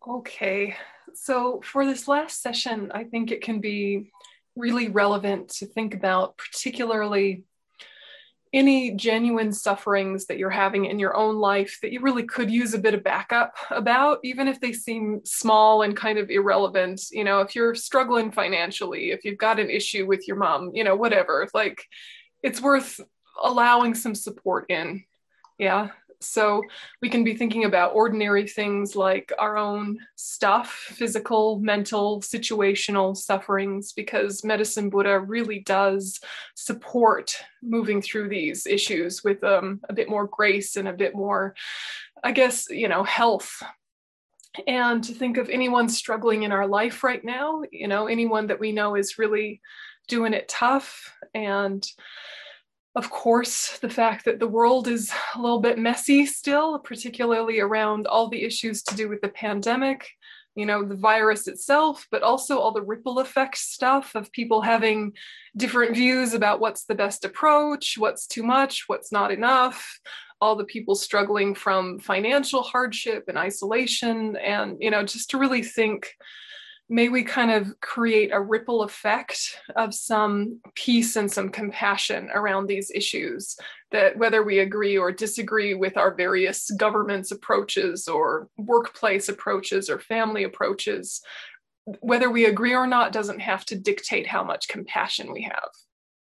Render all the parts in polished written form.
Okay, so for this last session, I think it can be really relevant to think about particularly any genuine sufferings that you're having in your own life that you really could use a bit of backup about, even if they seem small and kind of irrelevant. If you're struggling financially, if you've got an issue with your mom, whatever, like it's worth allowing some support in. Yeah. So we can be thinking about ordinary things like our own stuff, physical, mental, situational sufferings, because Medicine Buddha really does support moving through these issues with a bit more grace and a bit more, I guess, health. And to think of anyone struggling in our life right now, anyone that we know is really doing it tough. And of course, the fact that the world is a little bit messy still, particularly around all the issues to do with the pandemic, the virus itself, but also all the ripple effect stuff of people having different views about what's the best approach, what's too much, what's not enough, all the people struggling from financial hardship and isolation, and, just to really think, may we kind of create a ripple effect of some peace and some compassion around these issues, that whether we agree or disagree with our various government's approaches or workplace approaches or family approaches, whether we agree or not doesn't have to dictate how much compassion we have,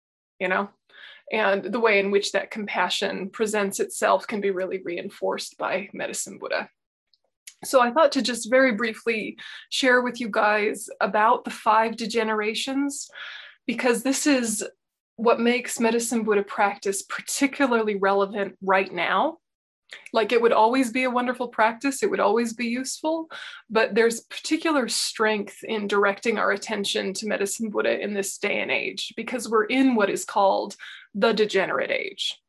and the way in which that compassion presents itself can be really reinforced by Medicine Buddha. So I thought to just very briefly share with you guys about the 5 degenerations, because this is what makes Medicine Buddha practice particularly relevant right now. Like, it would always be a wonderful practice, it would always be useful, but there's particular strength in directing our attention to Medicine Buddha in this day and age, because we're in what is called the degenerate age.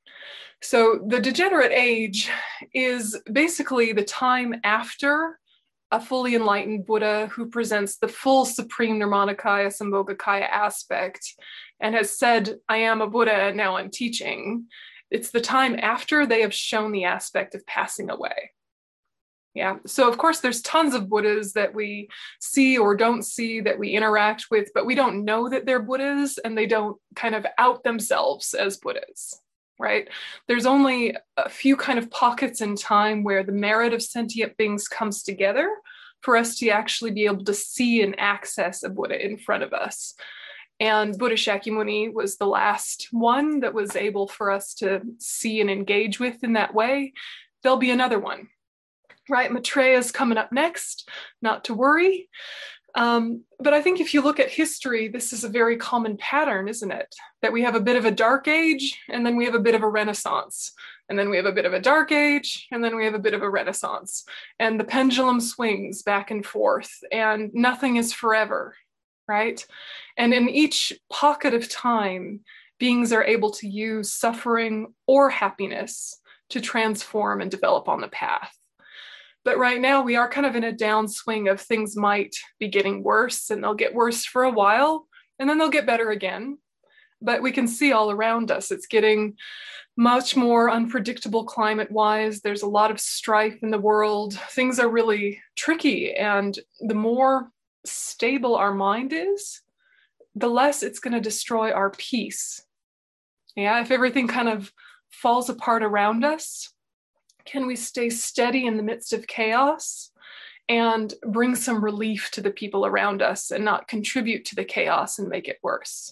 So the degenerate age is basically the time after a fully enlightened Buddha who presents the full Supreme Nirmanakaya Sambhogakaya aspect and has said, I am a Buddha and now I'm teaching. It's the time after they have shown the aspect of passing away. Yeah. So of course there's tons of Buddhas that we see or don't see, that we interact with, but we don't know that they're Buddhas, and they don't kind of out themselves as Buddhas. Right? There's only a few kind of pockets in time where the merit of sentient beings comes together for us to actually be able to see and access a Buddha in front of us. And Buddha Shakyamuni was the last one that was able for us to see and engage with in that way. There'll be another one, right? Maitreya is coming up next, not to worry. But I think if you look at history, this is a very common pattern, isn't it? That we have a bit of a dark age, and then we have a bit of a renaissance, and then we have a bit of a dark age, and then we have a bit of a renaissance. And the pendulum swings back and forth, and nothing is forever, right? And in each pocket of time, beings are able to use suffering or happiness to transform and develop on the path. But right now we are kind of in a downswing of things might be getting worse, and they'll get worse for a while, and then they'll get better again. But we can see all around us, it's getting much more unpredictable climate-wise. There's a lot of strife in the world. Things are really tricky, and the more stable our mind is, the less it's going to destroy our peace. Yeah, if everything kind of falls apart around us, can we stay steady in the midst of chaos and bring some relief to the people around us and not contribute to the chaos and make it worse?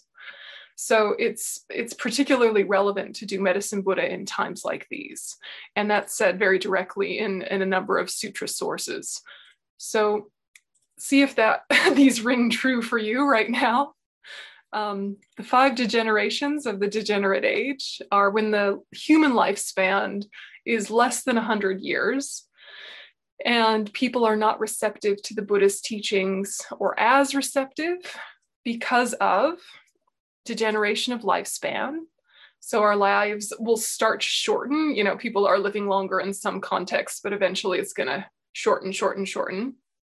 So it's particularly relevant to do Medicine Buddha in times like these. And that's said very directly in a number of sutra sources. So see if these ring true for you right now. The 5 degenerations of the degenerate age are when the human lifespan is less than 100 years, and people are not receptive to the Buddha's teachings, or as receptive, because of degeneration of lifespan. So our lives will start to shorten. People are living longer in some contexts, but eventually it's going to shorten.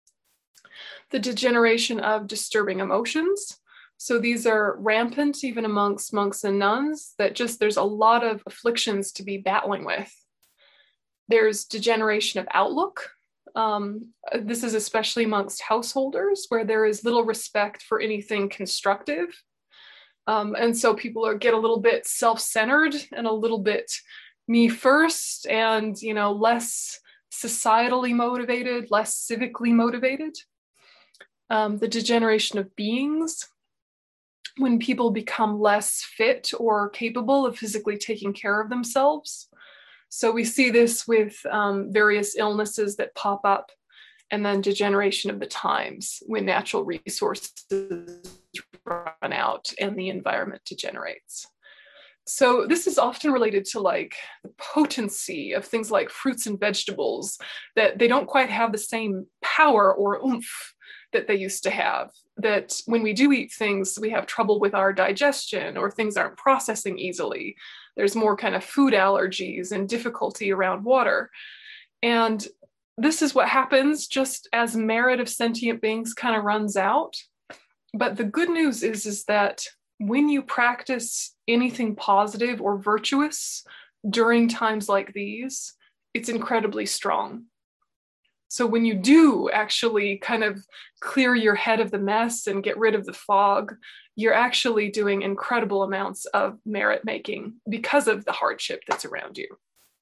The degeneration of disturbing emotions. So these are rampant even amongst monks and nuns, that just there's a lot of afflictions to be battling with. There's degeneration of outlook. This is especially amongst householders where there is little respect for anything constructive. And so people get a little bit self-centered and a little bit me first, and less societally motivated, less civically motivated. The degeneration of beings, when people become less fit or capable of physically taking care of themselves. So we see this with various illnesses that pop up, and then degeneration of the times when natural resources run out and the environment degenerates. So this is often related to like the potency of things like fruits and vegetables, that they don't quite have the same power or oomph that they used to have. That when we do eat things, we have trouble with our digestion, or things aren't processing easily. There's more kind of food allergies and difficulty around water. And this is what happens just as merit of sentient beings kind of runs out. But the good news is that when you practice anything positive or virtuous during times like these, it's incredibly strong. So when you do actually kind of clear your head of the mess and get rid of the fog, you're actually doing incredible amounts of merit making because of the hardship that's around you.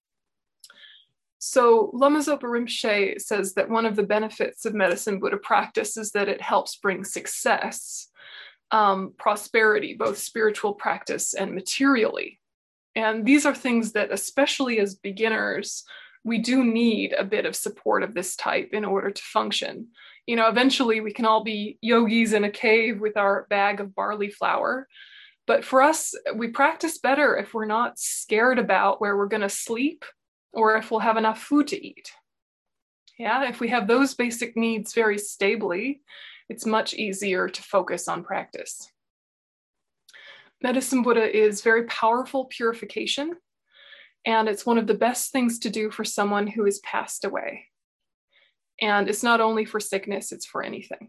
So Lama Zopa Rinpoche says that one of the benefits of Medicine Buddha practice is that it helps bring success, prosperity, both spiritual practice and materially. And these are things that, especially as beginners, we do need a bit of support of this type in order to function. Eventually we can all be yogis in a cave with our bag of barley flour. But for us, we practice better if we're not scared about where we're going to sleep, or if we'll have enough food to eat. Yeah, if we have those basic needs very stably, it's much easier to focus on practice. Medicine Buddha is very powerful purification, and it's one of the best things to do for someone who has passed away. And it's not only for sickness, it's for anything.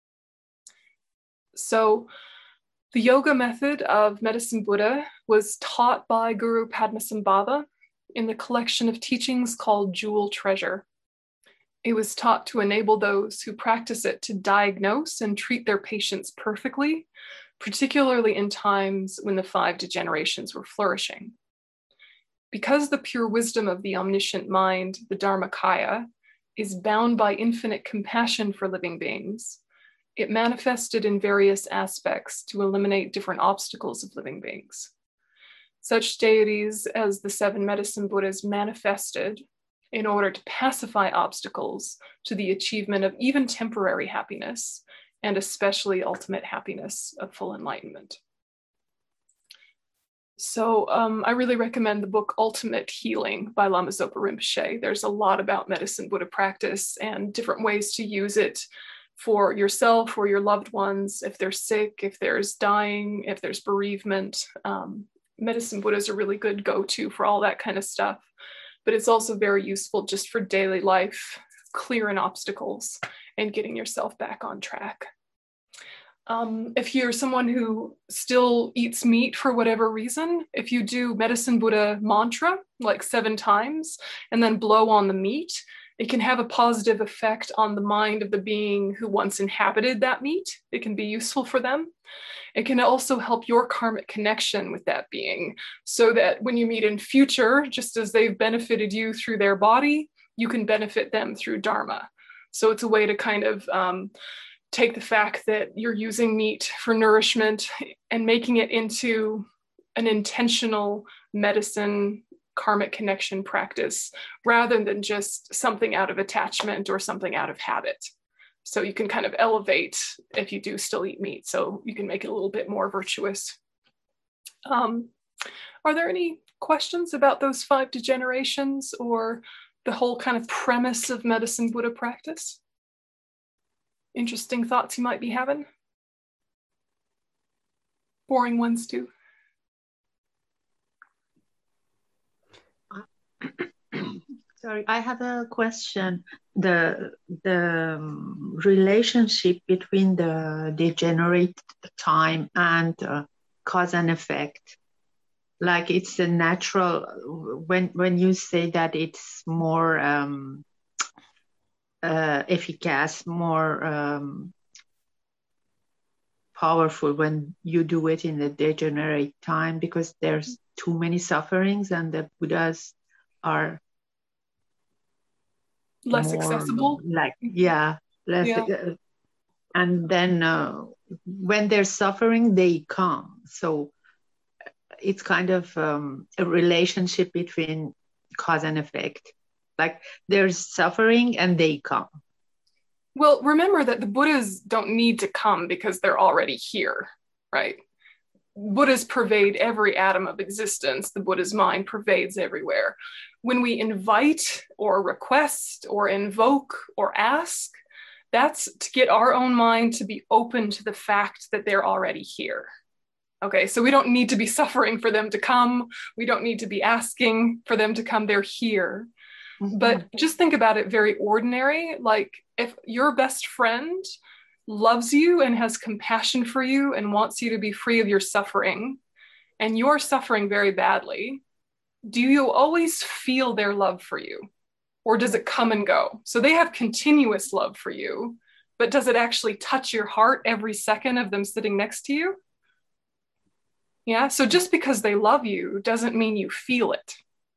So the yoga method of Medicine Buddha was taught by Guru Padmasambhava in the collection of teachings called Jewel Treasure. It was taught to enable those who practice it to diagnose and treat their patients perfectly, particularly in times when the 5 degenerations were flourishing. Because the pure wisdom of the omniscient mind, the Dharmakaya, is bound by infinite compassion for living beings, it manifested in various aspects to eliminate different obstacles of living beings. Such deities as the 7 Medicine Buddhas manifested in order to pacify obstacles to the achievement of even temporary happiness, and especially ultimate happiness of full enlightenment. So I really recommend the book Ultimate Healing by Lama Zopa Rinpoche. There's a lot about Medicine Buddha practice and different ways to use it for yourself or your loved ones, if they're sick, if there's dying, if there's bereavement. Medicine Buddha is a really good go-to for all that kind of stuff, but it's also very useful just for daily life, clearing obstacles and getting yourself back on track. If you're someone who still eats meat for whatever reason, if you do Medicine Buddha mantra like 7 times and then blow on the meat, it can have a positive effect on the mind of the being who once inhabited that meat. It can be useful for them. It can also help your karmic connection with that being, so that when you meet in future, just as they've benefited you through their body, you can benefit them through Dharma. So it's a way to kind of take the fact that you're using meat for nourishment and making it into an intentional medicine karmic connection practice, rather than just something out of attachment or something out of habit. So you can kind of elevate if you do still eat meat, so you can make it a little bit more virtuous. Are there any questions about those 5 degenerations or the whole kind of premise of Medicine Buddha practice? Interesting thoughts you might be having? Boring ones too. Sorry, I have a question. The relationship between the degenerate time and cause and effect, like it's a natural, when you say that it's more efficacious, more powerful when you do it in the degenerate time, because there's too many sufferings and the Buddhas are Less more accessible. like, yeah, less. Yeah. And then when there's suffering, they come. So it's kind of a relationship between cause and effect. Like there's suffering and they come. Well, remember that the Buddhas don't need to come because they're already here, right? Buddhas pervade every atom of existence. The Buddha's mind pervades everywhere. When we invite or request or invoke or ask, that's to get our own mind to be open to the fact that they're already here. Okay, so we don't need to be suffering for them to come. We don't need to be asking for them to come. They're here. Mm-hmm. But just think about it very ordinary. Like if your best friend loves you and has compassion for you and wants you to be free of your suffering, and you're suffering very badly, do you always feel their love for you? Or does it come and go? So they have continuous love for you, but does it actually touch your heart every second of them sitting next to you? Yeah, so just because they love you doesn't mean you feel it.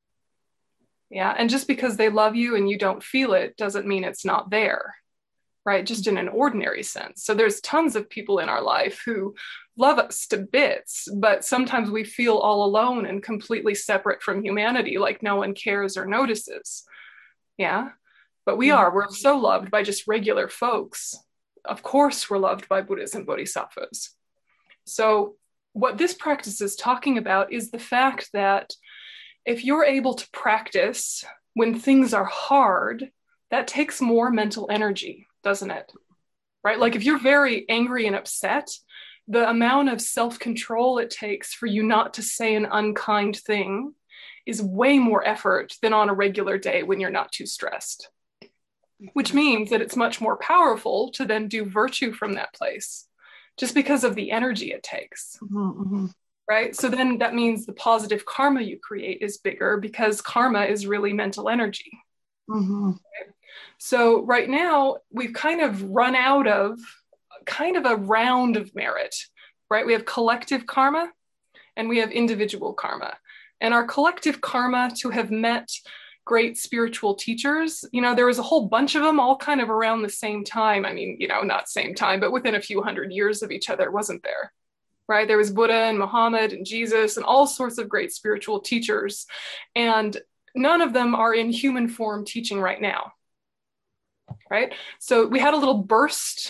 Yeah, and just because they love you and you don't feel it doesn't mean it's not there, right? Just in an ordinary sense. So there's tons of people in our life who love us to bits, but sometimes we feel all alone and completely separate from humanity, like no one cares or notices. Yeah, but we're so loved by just regular folks. Of course, we're loved by Buddhas and Bodhisattvas. So what this practice is talking about is the fact that if you're able to practice when things are hard, that takes more mental energy, doesn't it? Right? Like if you're very angry and upset, the amount of self-control it takes for you not to say an unkind thing is way more effort than on a regular day when you're not too stressed. Which means that it's much more powerful to then do virtue from that place, just because of the energy it takes. Mm-hmm. Right? So then that means the positive karma you create is bigger because karma is really mental energy. Mm-hmm. Right? So right now we've kind of run out of kind of a round of merit, right? We have collective karma and we have individual karma. And our collective karma to have met great spiritual teachers, there was a whole bunch of them all kind of around the same time. I mean, not same time, but within a few hundred years of each other, wasn't there? Right? There was Buddha and Muhammad and Jesus and all sorts of great spiritual teachers. And none of them are in human form teaching right now. Right? So we had a little burst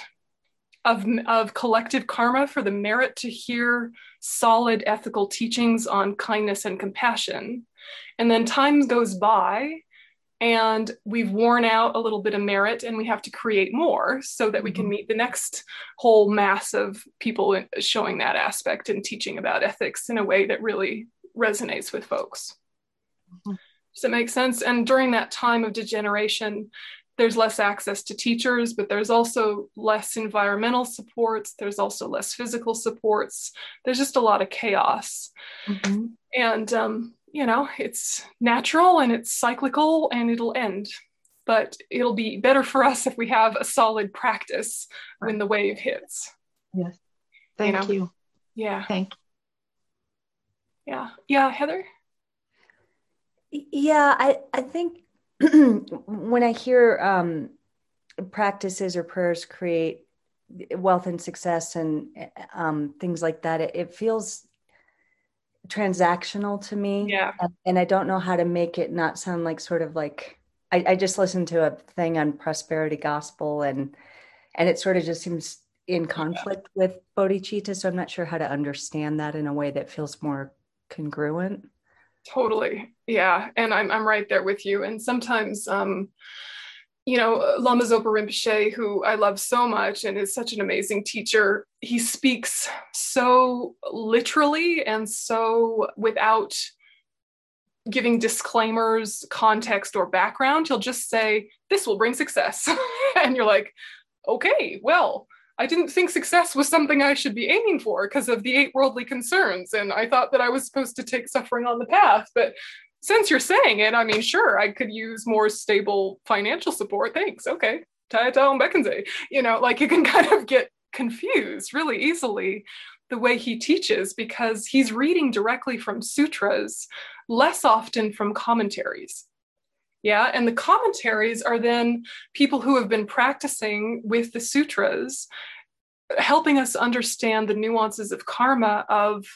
of collective karma for the merit to hear solid ethical teachings on kindness and compassion. And then time goes by and we've worn out a little bit of merit and we have to create more so that we can meet the next whole mass of people showing that aspect and teaching about ethics in a way that really resonates with folks. Does that make sense? And during that time of degeneration, there's less access to teachers, but there's also less environmental supports. There's also less physical supports. There's just a lot of chaos. Mm-hmm. And, it's natural and it's cyclical and it'll end. But it'll be better for us if we have a solid practice when the wave hits. Yes. Thank you. Yeah. Thank you. Yeah. Yeah, Heather? Yeah, I think when I hear practices or prayers create wealth and success and things like that, it feels transactional to me. Yeah. And I don't know how to make it not sound like sort of like, I just listened to a thing on prosperity gospel and it sort of just seems in conflict with bodhicitta. So I'm not sure how to understand that in a way that feels more congruent. Totally. Yeah. And I'm right there with you. And sometimes, Lama Zopa Rinpoche, who I love so much and is such an amazing teacher, he speaks so literally and so without giving disclaimers, context, or background. He'll just say, this will bring success. And you're like, okay, well, I didn't think success was something I should be aiming for because of the 8 worldly concerns. And I thought that I was supposed to take suffering on the path, but since you're saying it, I mean, sure, I could use more stable financial support. Thanks. Okay. Taetao Beckenze. Like you can kind of get confused really easily the way he teaches, because he's reading directly from sutras, less often from commentaries. Yeah. And the commentaries are then people who have been practicing with the sutras, helping us understand the nuances of karma, of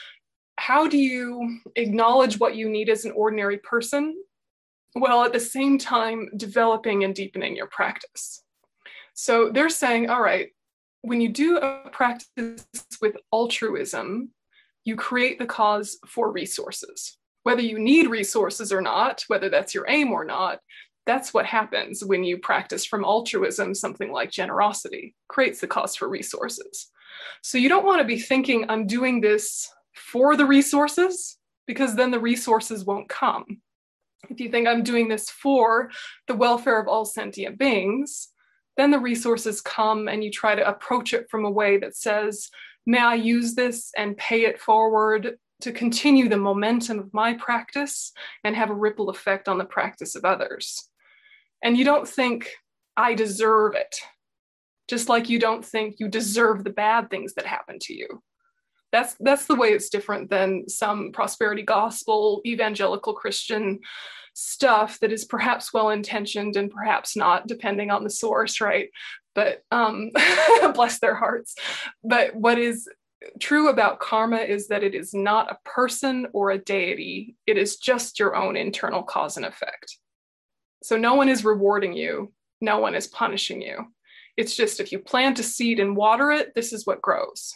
how do you acknowledge what you need as an ordinary person, while at the same time developing and deepening your practice. So they're saying, all right, when you do a practice with altruism, you create the cause for resources. Whether you need resources or not, whether that's your aim or not, that's what happens when you practice from altruism. Something like generosity creates the cause for resources. So you don't want to be thinking, I'm doing this for the resources, because then the resources won't come. If you think I'm doing this for the welfare of all sentient beings, then the resources come, and you try to approach it from a way that says, may I use this and pay it forward to continue the momentum of my practice and have a ripple effect on the practice of others. And you don't think, I deserve it, just like you don't think you deserve the bad things that happen to you. That's the way it's different than some prosperity gospel, evangelical Christian stuff that is perhaps well-intentioned and perhaps not, depending on the source, right? But bless their hearts. But what is true about karma is that it is not a person or a deity. It is just your own internal cause and effect. So no one is rewarding you. No one is punishing you. It's just, if you plant a seed and water it, this is what grows.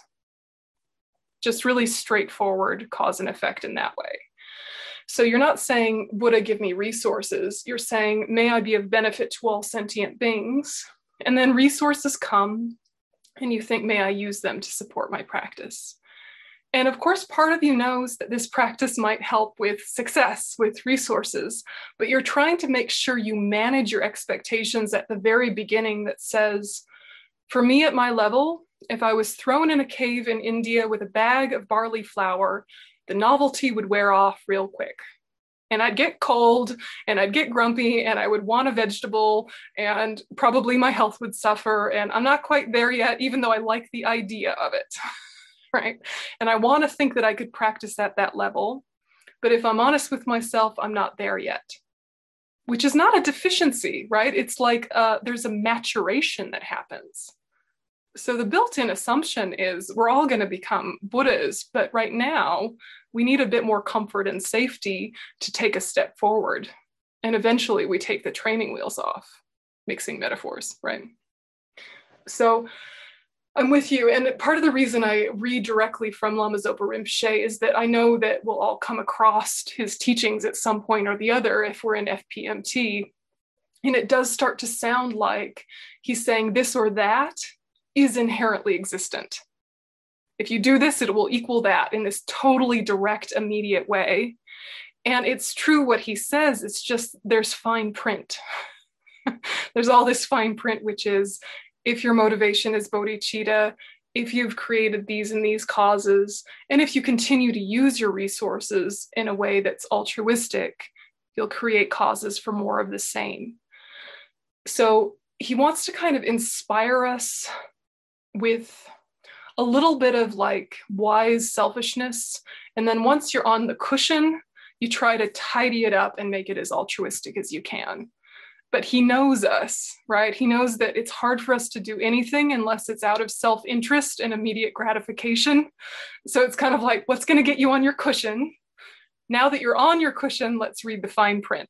Just really straightforward cause and effect in that way. So you're not saying, Buddha, give me resources. You're saying, may I be of benefit to all sentient beings? And then resources come, and you think, may I use them to support my practice? And of course, part of you knows that this practice might help with success, with resources, but you're trying to make sure you manage your expectations at the very beginning that says, for me at my level, if I was thrown in a cave in India with a bag of barley flour, the novelty would wear off real quick. And I'd get cold, and I'd get grumpy, and I would want a vegetable, and probably my health would suffer. And I'm not quite there yet, even though I like the idea of it, right? And I want to think that I could practice at that level. But if I'm honest with myself, I'm not there yet, which is not a deficiency, right? It's like there's a maturation that happens. So the built-in assumption is we're all going to become Buddhas, but right now we need a bit more comfort and safety to take a step forward. And eventually we take the training wheels off, mixing metaphors, right? So I'm with you. And part of the reason I read directly from Lama Zopa Rinpoche is that I know that we'll all come across his teachings at some point or the other if we're in FPMT. And it does start to sound like he's saying this or that is inherently existent. If you do this, it will equal that in this totally direct, immediate way. And it's true what he says, it's just there's fine print. There's all this fine print, which is if your motivation is bodhicitta, if you've created these and these causes, and if you continue to use your resources in a way that's altruistic, you'll create causes for more of the same. So he wants to kind of inspire us with a little bit of like wise selfishness. And then once you're on the cushion, you try to tidy it up and make it as altruistic as you can. But he knows us, right? He knows that it's hard for us to do anything unless it's out of self-interest and immediate gratification. So it's kind of like, what's going to get you on your cushion? Now that you're on your cushion, let's read the fine print.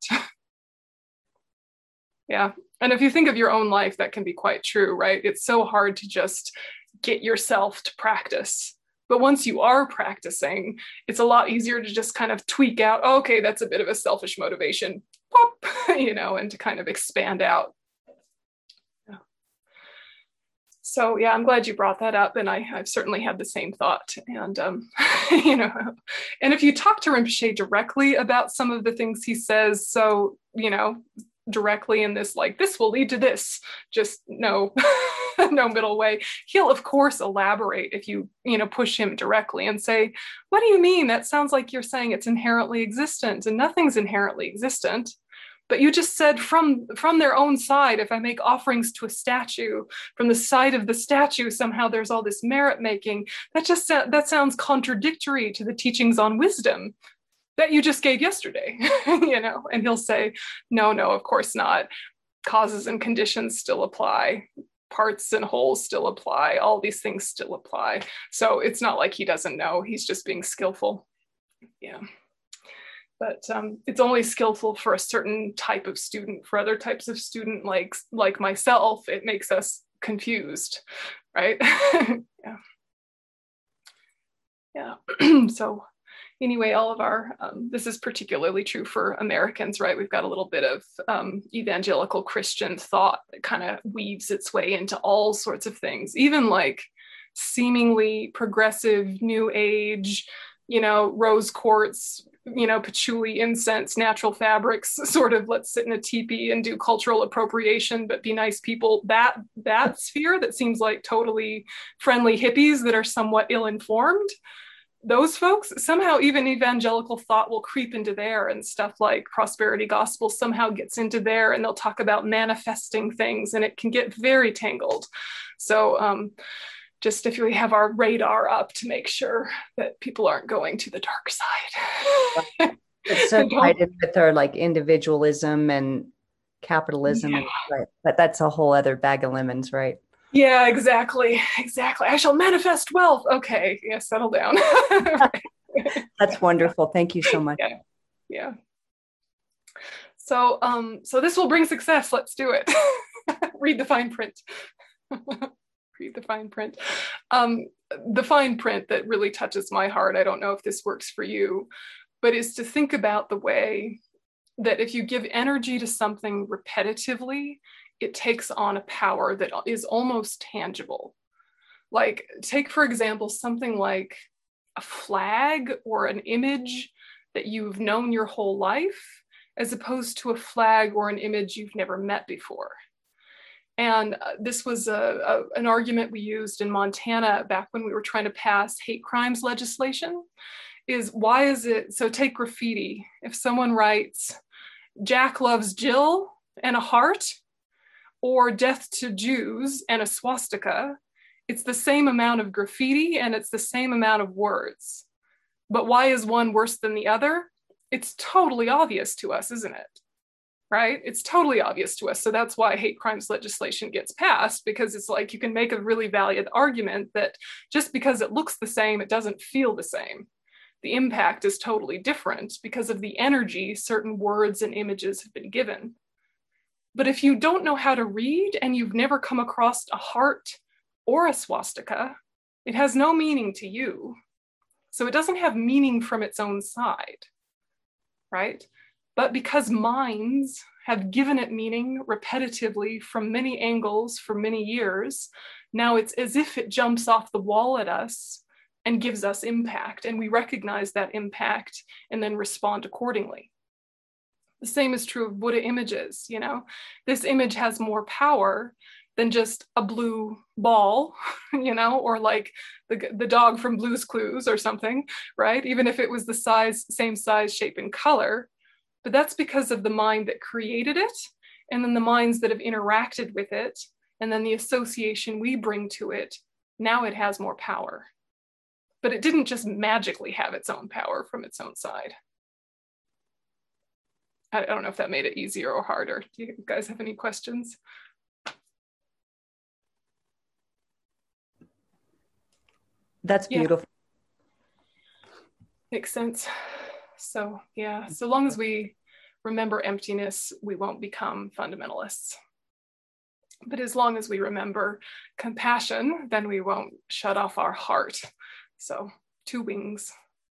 Yeah. And if you think of your own life, that can be quite true, right? It's so hard to just get yourself to practice. But once you are practicing, it's a lot easier to just kind of tweak out, oh, okay, that's a bit of a selfish motivation, pop, and to kind of expand out. Yeah. So yeah, I'm glad you brought that up. And I've certainly had the same thought. And, and if you talk to Rinpoche directly about some of the things he says, so, directly in this, like, this will lead to this, just no. no middle way. He'll of course elaborate if you push him directly and say, what do you mean? That sounds like you're saying it's inherently existent, and nothing's inherently existent. But you just said from their own side, if I make offerings to a statue, from the side of the statue, somehow there's all this merit making. That sounds contradictory to the teachings on wisdom that you just gave yesterday, and he'll say, no, of course not. Causes and conditions still apply. Parts and wholes still apply. All these things still apply. So it's not like he doesn't know. He's just being skillful. Yeah. But it's only skillful for a certain type of student. For other types of student, like myself, it makes us confused, right? Yeah. So anyway, all of our, this is particularly true for Americans, right? We've got a little bit of evangelical Christian thought that kind of weaves its way into all sorts of things, even like seemingly progressive new age, rose quartz, patchouli incense, natural fabrics, sort of let's sit in a teepee and do cultural appropriation, but be nice people. That sphere that seems like totally friendly hippies that are somewhat ill-informed, those folks, somehow even evangelical thought will creep into there, and stuff like prosperity gospel somehow gets into there, and they'll talk about manifesting things, and it can get very tangled. So just if we have our radar up to make sure that people aren't going to the dark side. It's so tied in with our like individualism and capitalism, Yeah. but that's a whole other bag of lemons, right? Yeah, exactly. I shall manifest wealth. Okay, yeah, settle down. That's wonderful. Thank you so much. Yeah. So this will bring success. Let's do it. Read the fine print. Read the fine print. The fine print that really touches my heart, I don't know if this works for you, but is to think about the way that if you give energy to something repetitively, it takes on a power that is almost tangible. Like, take, for example, something like a flag or an image that you've known your whole life, as opposed to a flag or an image you've never met before. And this was an argument we used in Montana back when we were trying to pass hate crimes legislation, is why is it, so take graffiti. If someone writes, Jack loves Jill and a heart, or death to Jews and a swastika, it's the same amount of graffiti and it's the same amount of words. But why is one worse than the other? It's totally obvious to us, isn't it? Right? It's totally obvious to us. So that's why hate crimes legislation gets passed, because it's like you can make a really valid argument that just because it looks the same, it doesn't feel the same. The impact is totally different because of the energy certain words and images have been given. But if you don't know how to read and you've never come across a heart or a swastika, it has no meaning to you. So it doesn't have meaning from its own side, right? But because minds have given it meaning repetitively from many angles for many years, now it's as if it jumps off the wall at us and gives us impact, and we recognize that impact and then respond accordingly. The same is true of Buddha images, This image has more power than just a blue ball, or like the dog from Blue's Clues or something, right? Even if it was the same size, shape, and color. But that's because of the mind that created it, and then the minds that have interacted with it, and then the association we bring to it. Now it has more power. But it didn't just magically have its own power from its own side. I don't know if that made it easier or harder. Do you guys have any questions? That's beautiful. Yeah. Makes sense. So yeah, so long as we remember emptiness, we won't become fundamentalists. But as long as we remember compassion, then we won't shut off our heart. So 2 wings.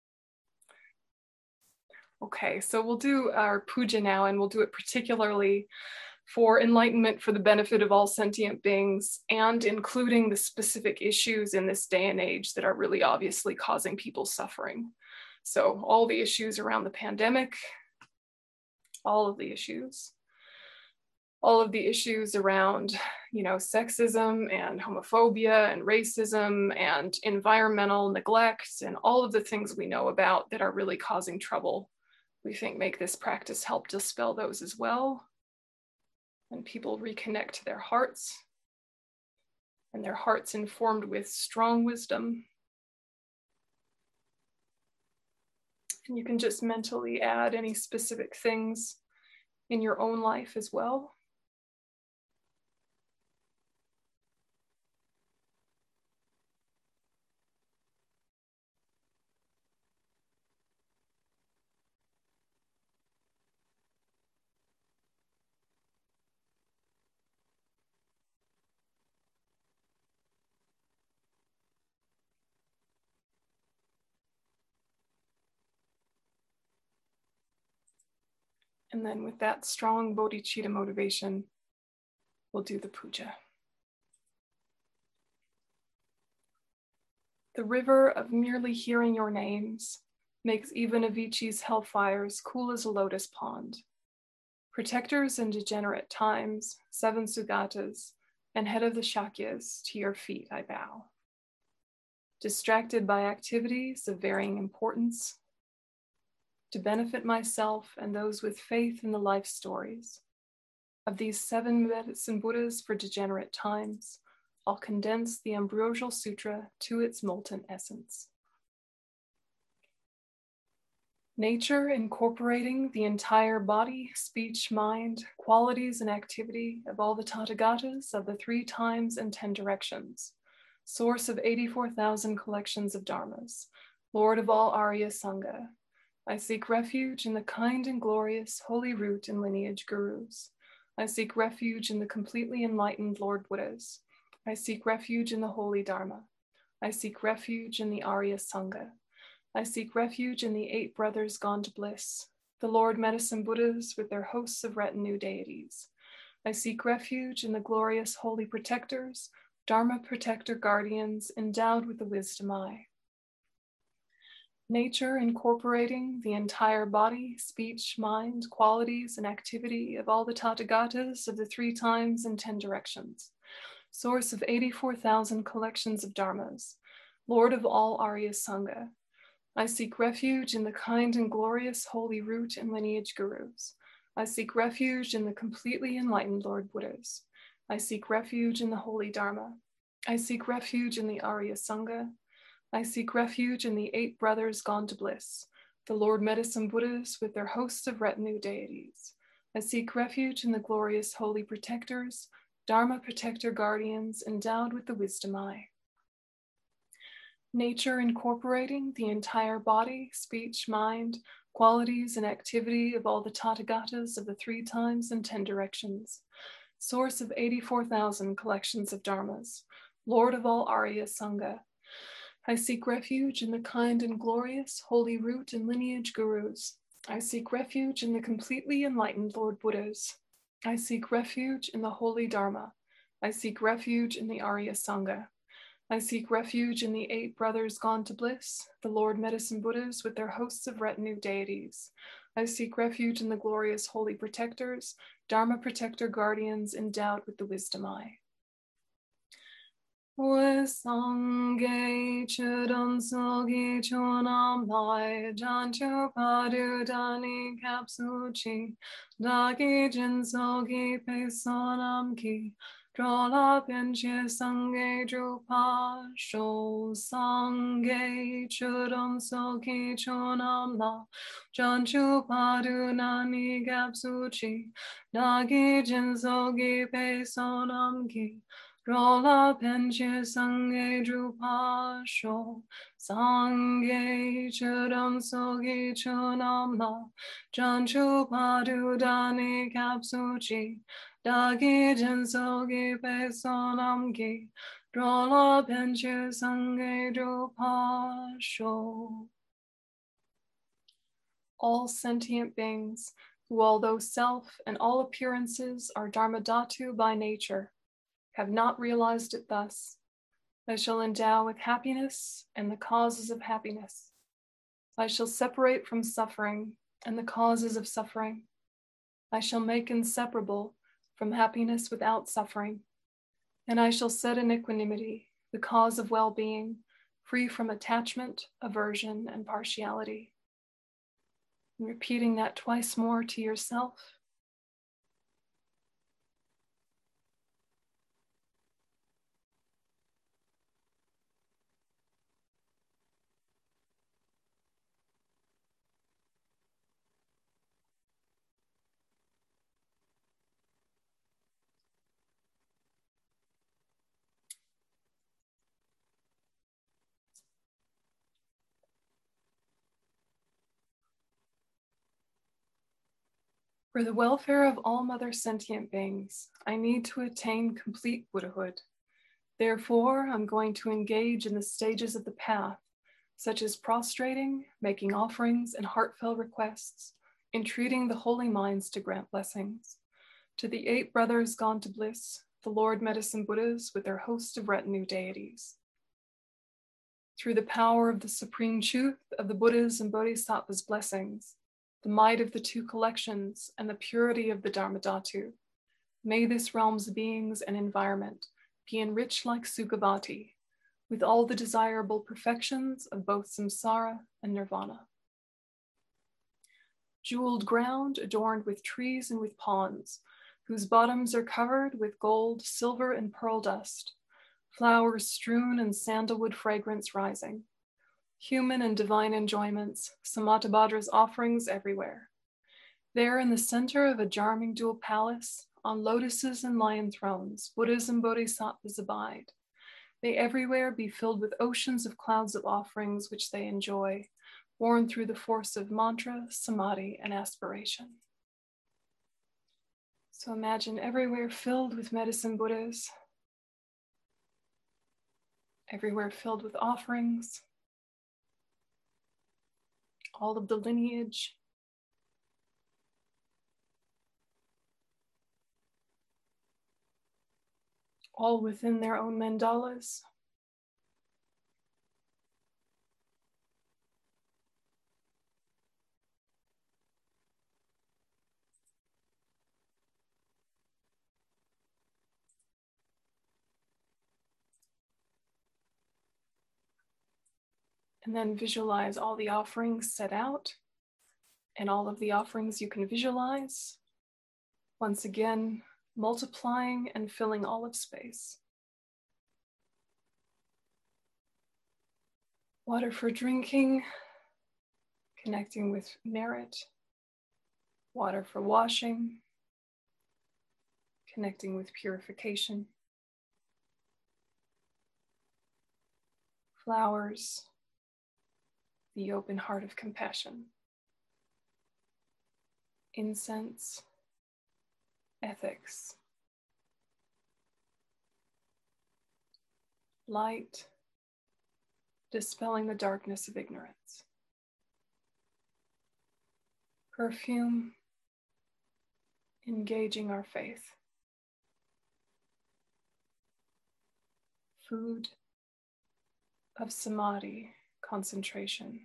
Okay, so we'll do our puja now, and we'll do it particularly for enlightenment for the benefit of all sentient beings, and including the specific issues in this day and age that are really obviously causing people suffering. So all the issues around the pandemic, all of the issues. all of the issues around, sexism and homophobia and racism and environmental neglect and all of the things we know about that are really causing trouble, we think make this practice help dispel those as well. And people reconnect to their hearts, and their hearts informed with strong wisdom. And you can just mentally add any specific things in your own life as well. And then with that strong bodhicitta motivation, we'll do the puja. The river of merely hearing your names makes even Avicii's hellfires cool as a lotus pond. Protectors in degenerate times, 7 Sugatas, and head of the Shakyas, to your feet I bow. Distracted by activities of varying importance, to benefit myself and those with faith in the life stories of these 7 medicine Buddhas for degenerate times, I'll condense the Ambrosial Sutra to its molten essence. Nature incorporating the entire body, speech, mind, qualities, and activity of all the Tathagatas of the 3 times and 10 directions, source of 84,000 collections of dharmas, Lord of all Arya Sangha, I seek refuge in the kind and glorious holy root and lineage gurus. I seek refuge in the completely enlightened Lord Buddhas. I seek refuge in the holy Dharma. I seek refuge in the Arya Sangha. I seek refuge in the 8 brothers gone to bliss, the Lord Medicine Buddhas with their hosts of retinue deities. I seek refuge in the glorious holy protectors, Dharma protector guardians endowed with the wisdom eye. Nature incorporating the entire body, speech, mind, qualities, and activity of all the Tathagatas of the 3 times and 10 directions, source of 84,000 collections of dharmas, Lord of all Arya Sangha. I seek refuge in the kind and glorious holy root and lineage gurus. I seek refuge in the completely enlightened Lord Buddhas. I seek refuge in the holy Dharma. I seek refuge in the Arya Sangha. I seek refuge in the 8 brothers gone to bliss, the Lord Medicine Buddhas with their hosts of retinue deities. I seek refuge in the glorious holy protectors, Dharma protector guardians endowed with the wisdom eye. Nature incorporating the entire body, speech, mind, qualities, and activity of all the Tathagatas of the 3 times and 10 directions, source of 84,000 collections of dharmas, Lord of all Arya Sangha. I seek refuge in the kind and glorious holy root and lineage gurus. I seek refuge in the completely enlightened Lord Buddhas. I seek refuge in the holy Dharma. I seek refuge in the Arya Sangha. I seek refuge in the 8 brothers gone to bliss, the Lord Medicine Buddhas with their hosts of retinue deities. I seek refuge in the glorious holy protectors, Dharma protector guardians endowed with the wisdom eye. Sangye chudam sogi chonam lai janchu padu dani kapsuchi dagi jin sogi pesonam ki drola penche sangye drupa sho sangye chudam sogi chonam la janchu padu nani kapsuchi dagi jin sogi pesonam ki Rola penche sangye drupa sho sangye chudam sogi chunam la janchu padu dani kapsuchi dagi jin sogi pesonam ki rola penche sangye drupa sho. All sentient beings who, although self and all appearances are dharmadhatu by nature, have not realized it thus, I shall endow with happiness and the causes of happiness. I shall separate from suffering and the causes of suffering. I shall make inseparable from happiness without suffering, and I shall set in equanimity the cause of well-being, free from attachment, aversion, and partiality. And repeating that twice more to yourself. For the welfare of all mother sentient beings, I need to attain complete Buddhahood. Therefore, I'm going to engage in the stages of the path, such as prostrating, making offerings and heartfelt requests, entreating the holy minds to grant blessings. To the 8 brothers gone to bliss, the Lord Medicine Buddhas with their host of retinue deities. Through the power of the supreme truth of the Buddhas and Bodhisattvas' blessings, the might of the 2 collections, and the purity of the Dharmadhatu, may this realm's beings and environment be enriched like Sukhavati, with all the desirable perfections of both samsara and nirvana. Jeweled ground adorned with trees and with ponds, whose bottoms are covered with gold, silver, and pearl dust, flowers strewn and sandalwood fragrance rising. Human and divine enjoyments, Samattabhadra's offerings everywhere. There in the center of a charming dual palace, on lotuses and lion thrones, Buddhas and Bodhisattvas abide. May everywhere be filled with oceans of clouds of offerings which they enjoy, born through the force of mantra, samadhi, and aspiration. So imagine everywhere filled with medicine Buddhas, everywhere filled with offerings, all of the lineage, all within their own mandalas. And then visualize all the offerings set out and all of the offerings you can visualize. Once again, multiplying and filling all of space. Water for drinking, connecting with merit. Water for washing, connecting with purification. Flowers, the open heart of compassion. Incense, ethics. Light, dispelling the darkness of ignorance. Perfume, engaging our faith. Food, of samadhi, concentration.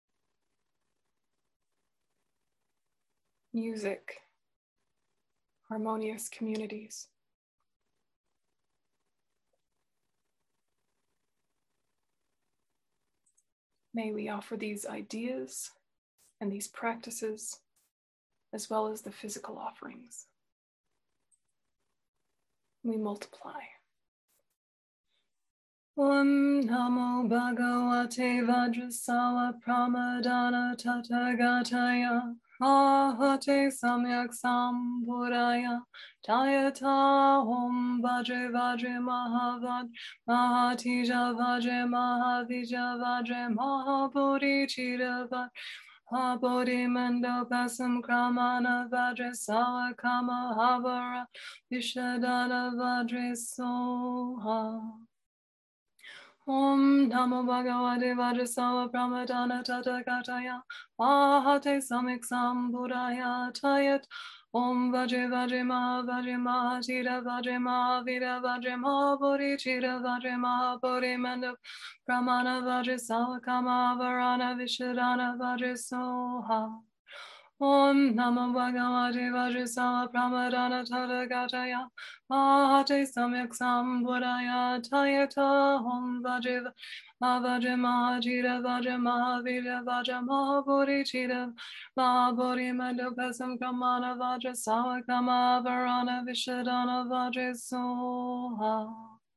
Music, harmonious communities. May we offer these ideas and these practices, as well as the physical offerings. We multiply. Om Namo Bhagavate Vajrasawa Pramadana Tathagataya Ahate Samyak Sambhuraya Tayata Om Vajre Vajre Mahavad Mahatija Vajre Mahavija Vajre Mahabodhi Chiravad Habodhi Mendo Pasam Kramana Vajre Sawa Kama Havara Vishadana Vajre Soha. Om Namo Bhagavate Vajrasawa Pramadana Tathagataya Ahate Samik Sambhuraya Tayat Om Vajre Vajre Mahatira Vajre Mahavira Vajre Mahabodhi Chira Vajre Mahabodhi Mendo Pramana Vajre Sawakama Varana Vishadana Vajre Soha. Om Namo Bhagavate Vajrayana Pramadana Tathagata Mahate Samyak Sambuddhaya Tayata Om Vajra Vajra Mahajira Vajra Mahavira Vajra Mahabodhicita Mahabodhi Mandopasam Kamana Vajra Savakama Varana Vishadana Vajra Soha.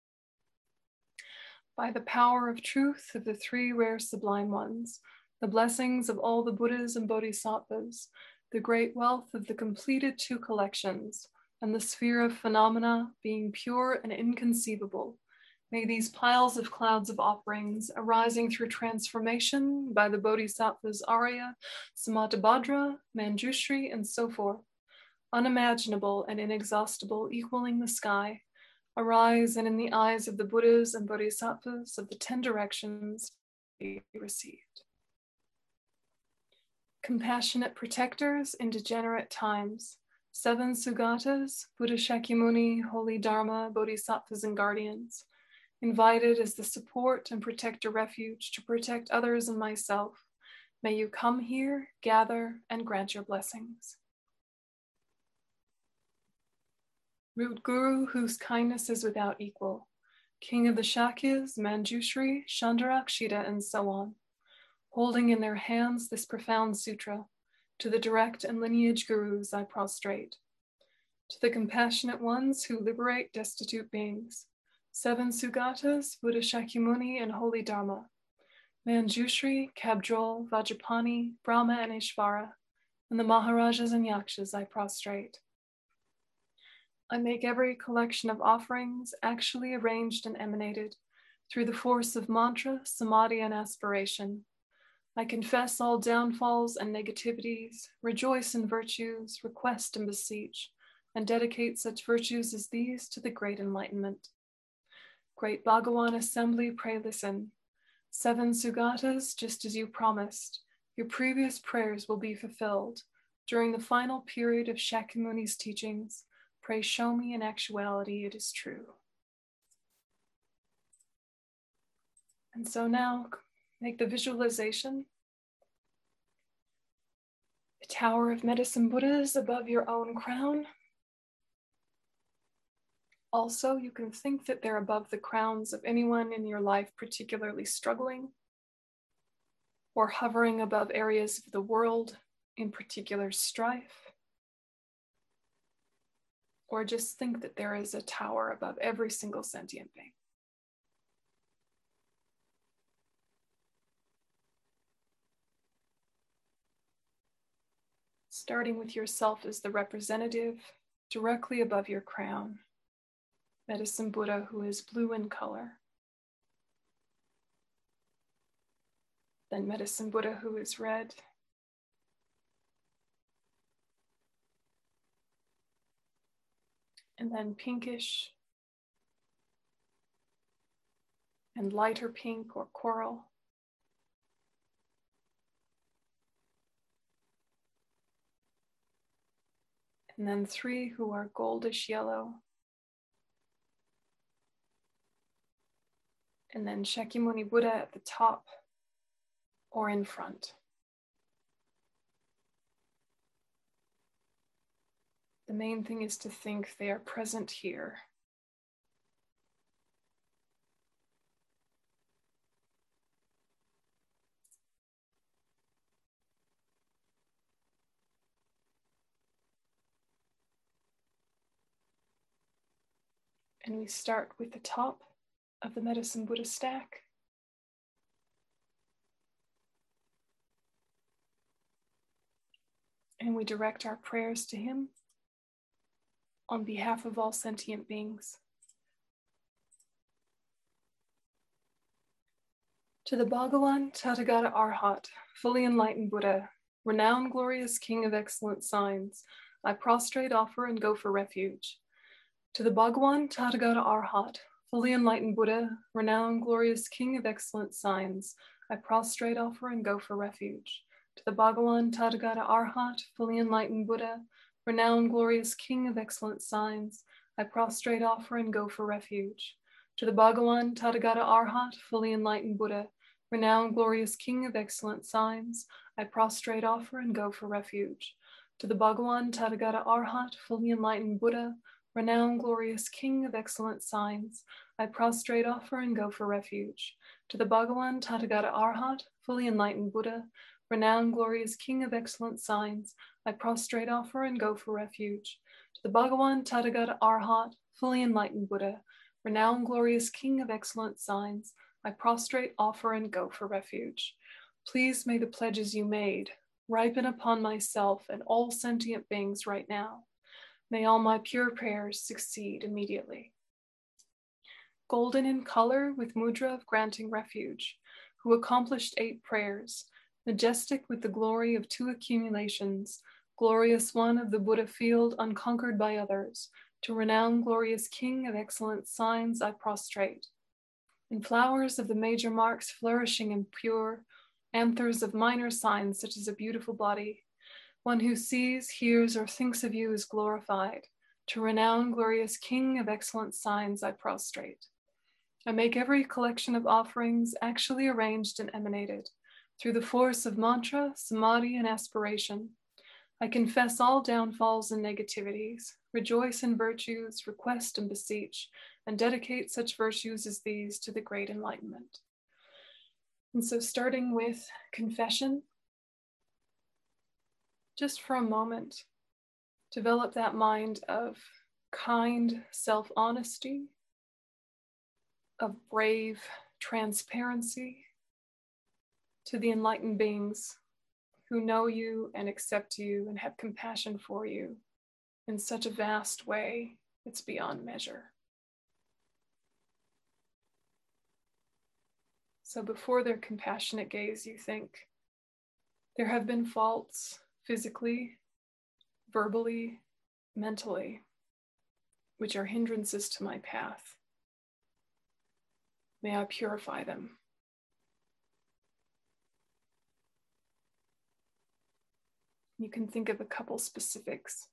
By the power of truth of the three rare sublime ones, the blessings of all the Buddhas and Bodhisattvas, the great wealth of the completed two collections, and the sphere of phenomena being pure and inconceivable, may these piles of clouds of offerings arising through transformation by the Bodhisattvas Arya, Samantabhadra, Manjushri, and so forth, unimaginable and inexhaustible, equaling the sky, arise and in the eyes of the Buddhas and Bodhisattvas of the 10 directions be received. Compassionate protectors in degenerate times, 7 Sugatas, Buddha Shakyamuni, Holy Dharma, Bodhisattvas and guardians, invited as the support and protector refuge to protect others and myself, may you come here, gather, and grant your blessings. Root Guru, whose kindness is without equal, King of the Shakyas, Manjushri, Chandarakshita, and so on, holding in their hands this profound sutra, to the direct and lineage gurus I prostrate. To the compassionate ones who liberate destitute beings, 7 Sugatas, Buddha Shakyamuni, and Holy Dharma, Manjushri, Kabjol, Vajrapani, Brahma, and Ishvara, and the Maharajas and Yakshas I prostrate. I make every collection of offerings actually arranged and emanated through the force of mantra, samadhi, and aspiration. I confess all downfalls and negativities, rejoice in virtues, request and beseech, and dedicate such virtues as these to the great enlightenment. Great Bhagawan assembly, pray listen. 7 Sugatas, just as you promised, your previous prayers will be fulfilled. During the final period of Shakyamuni's teachings, pray show me in actuality it is true. And so now, make the visualization. The Tower of Medicine Buddhas above your own crown. Also, you can think that they're above the crowns of anyone in your life particularly struggling, or hovering above areas of the world in particular strife. Or just think that there is a tower above every single sentient being. Starting with yourself as the representative, directly above your crown, Medicine Buddha, who is blue in color. Then Medicine Buddha, who is red. And then pinkish, and lighter pink or coral. And then 3 who are goldish yellow. And then Shakyamuni Buddha at the top or in front. The main thing is to think they are present here. And we start with the top of the Medicine Buddha stack. And we direct our prayers to him on behalf of all sentient beings. To the Bhagawan Tathagata Arhat, fully enlightened Buddha, renowned glorious King of excellent signs, I prostrate, offer, and go for refuge. To the Bhagawan Tathagata Arhat, fully enlightened Buddha, renowned glorious King of excellent signs, I prostrate, offer, and go for refuge. To the Bhagawan Tathagata Arhat, fully enlightened Buddha, renowned glorious King of excellent signs, I prostrate, offer, and go for refuge. To the Bhagawan Tathagata Arhat, fully enlightened Buddha, Renowned, glorious King of excellent signs, I prostrate, offer, and go for refuge. To the Bhagawan Tathagata Arhat, fully enlightened Buddha, renowned, glorious King of excellent signs, I prostrate, offer, and go for refuge. To the Bhagawan Tathagata Arhat, fully enlightened Buddha, renowned, glorious King of excellent signs, I prostrate, offer, and go for refuge. To the Bhagawan Tathagata Arhat, fully enlightened Buddha, renowned, glorious King of excellent signs, I prostrate, offer, and go for refuge. Please may the pledges you made ripen upon myself and all sentient beings right now. May all my pure prayers succeed immediately. Golden in color with mudra of granting refuge, who accomplished 8 prayers, majestic with the glory of 2 accumulations, glorious one of the Buddha field unconquered by others, to renowned glorious King of excellent signs I prostrate. In flowers of the major marks flourishing and pure, anthers of minor signs such as a beautiful body, one who sees, hears, or thinks of you is glorified. To renowned glorious King of excellent signs I prostrate. I make every collection of offerings actually arranged and emanated through the force of mantra, samadhi, and aspiration. I confess all downfalls and negativities, rejoice in virtues, request and beseech, and dedicate such virtues as these to the great enlightenment. And so starting with confession, just for a moment, develop that mind of kind self-honesty, of brave transparency to the enlightened beings who know you and accept you and have compassion for you in such a vast way it's beyond measure. So before their compassionate gaze, you think, there have been faults physically, verbally, mentally, which are hindrances to my path. May I purify them. You can think of a couple specifics.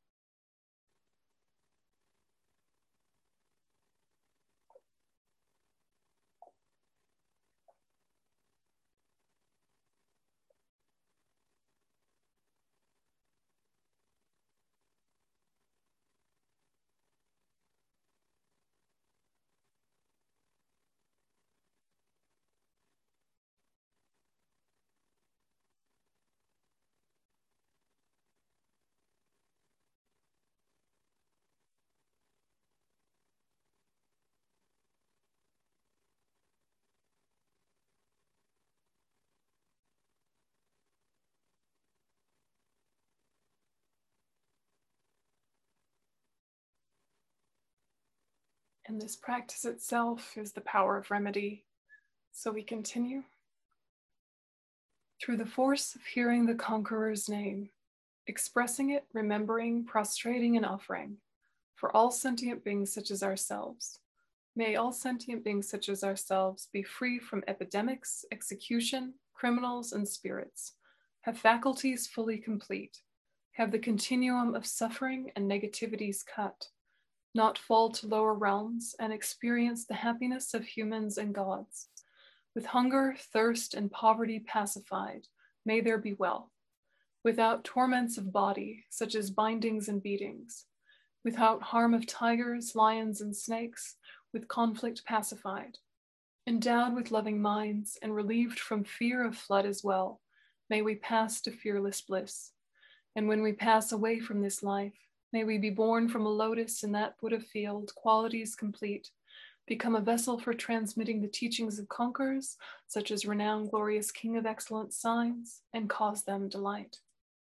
And this practice itself is the power of remedy. So we continue. Through the force of hearing the conqueror's name, expressing it, remembering, prostrating, and offering, for all sentient beings such as ourselves. May all sentient beings such as ourselves be free from epidemics, execution, criminals, and spirits, have faculties fully complete, have the continuum of suffering and negativities cut, not fall to lower realms, and experience the happiness of humans and gods. With hunger, thirst, and poverty pacified, may there be wealth. Without torments of body, such as bindings and beatings. Without harm of tigers, lions, and snakes, with conflict pacified. Endowed with loving minds and relieved from fear of flood as well, may we pass to fearless bliss. And when we pass away from this life, may we be born from a lotus in that Buddha field, qualities complete, become a vessel for transmitting the teachings of conquerors, such as renowned glorious King of excellent signs, and cause them delight.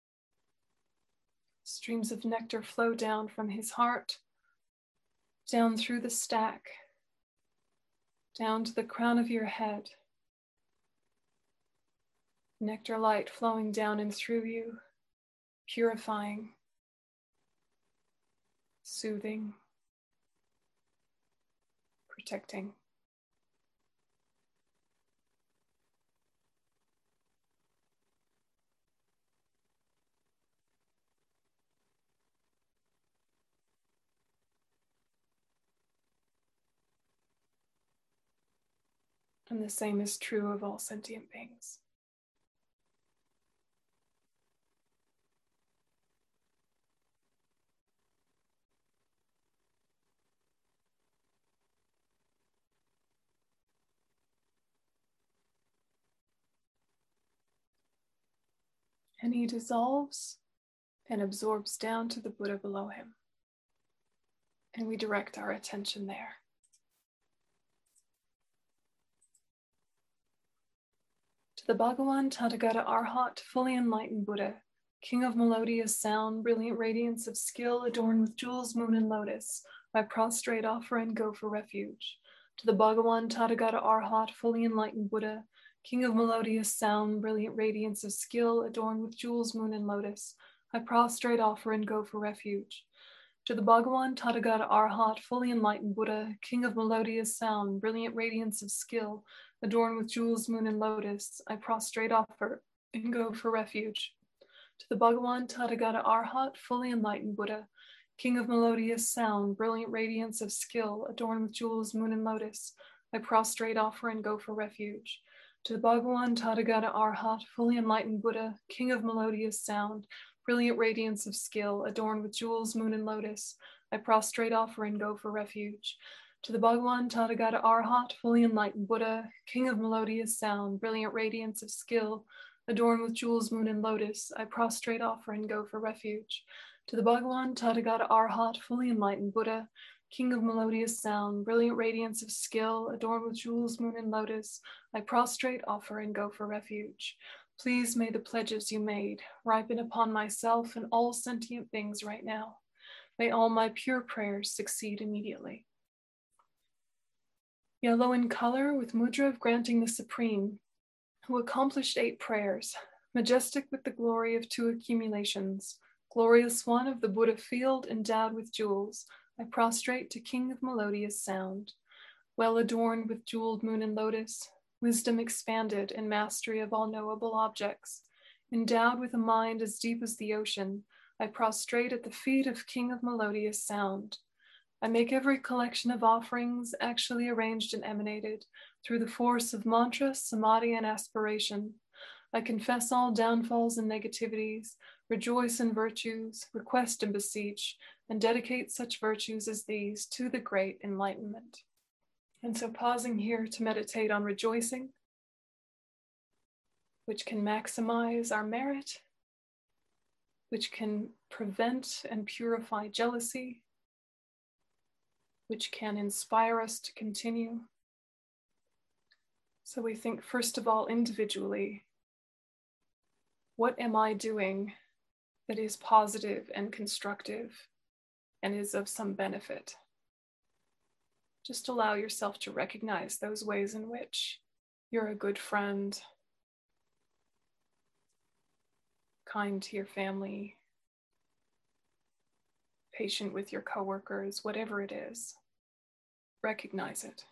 Streams of nectar flow down from his heart, down through the stack, down to the crown of your head. Nectar light flowing down and through you, purifying, soothing, protecting. And the same is true of all sentient beings. And he dissolves and absorbs down to the Buddha below him. And we direct our attention there. To the Bhagawan Tathagata Arhat, fully enlightened Buddha, King of melodious sound, brilliant radiance of skill, adorned with jewels, moon, and lotus, I prostrate, offer, and go for refuge. To the Bhagawan Tathagata Arhat, fully enlightened Buddha, King of melodious sound, brilliant radiance of skill, adorned with jewels, moon, and lotus, I prostrate, offer, and go for refuge. To the Bhagawan Tathagata Arhat, fully enlightened Buddha, King of melodious sound, brilliant radiance of skill, adorned with jewels, moon, and lotus, I prostrate, offer, and go for refuge. To the Bhagawan Tathagata Arhat, fully enlightened Buddha, King of melodious sound, brilliant radiance of skill, adorned with jewels, moon, and lotus, I prostrate, offer, and go for refuge. To the Bhagawan Tathagata Arhat, fully enlightened Buddha, King of melodious sound, brilliant radiance of skill, adorned with jewels, moon, and lotus, I prostrate, offer, and go for refuge. To the Bhagawan Tathagata Arhat, fully enlightened Buddha, King of melodious sound, brilliant radiance of skill, adorned with jewels, moon, and lotus, I prostrate, offer, and go for refuge. To the Bhagawan Tathagata Arhat, fully enlightened Buddha, King of melodious sound, brilliant radiance of skill, adorned with jewels, moon, and lotus, I prostrate, offer, and go for refuge. Please may the pledges you made ripen upon myself and all sentient beings right now. May all my pure prayers succeed immediately. Yellow in color with mudra of granting the supreme, who accomplished 8 prayers, majestic with the glory of 2 accumulations, glorious one of the Buddha field endowed with jewels, I prostrate to King of melodious sound, well adorned with jeweled moon and lotus, wisdom expanded and mastery of all knowable objects, endowed with a mind as deep as the ocean, I prostrate at the feet of King of melodious sound. I make every collection of offerings actually arranged and emanated through the force of mantra, samadhi, and aspiration. I confess all downfalls and negativities, rejoice in virtues, request and beseech, and dedicate such virtues as these to the great enlightenment. And so pausing here to meditate on rejoicing, which can maximize our merit, which can prevent and purify jealousy, which can inspire us to continue. So we think first of all individually, what am I doing that is positive and constructive and is of some benefit? Just allow yourself to recognize those ways in which you're a good friend, kind to your family, patient with your coworkers, whatever it is. Recognize it.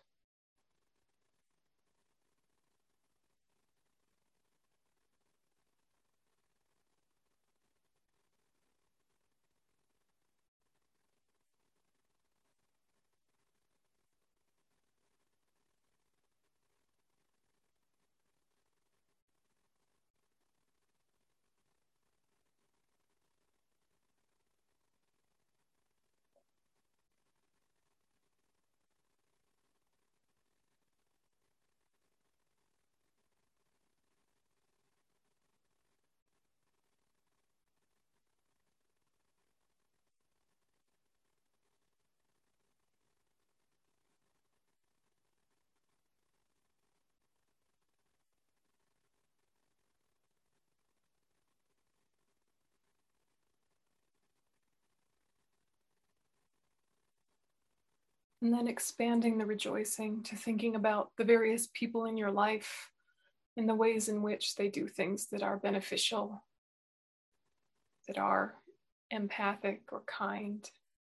And then expanding the rejoicing to thinking about the various people in your life and the ways in which they do things that are beneficial, that are empathic or kind,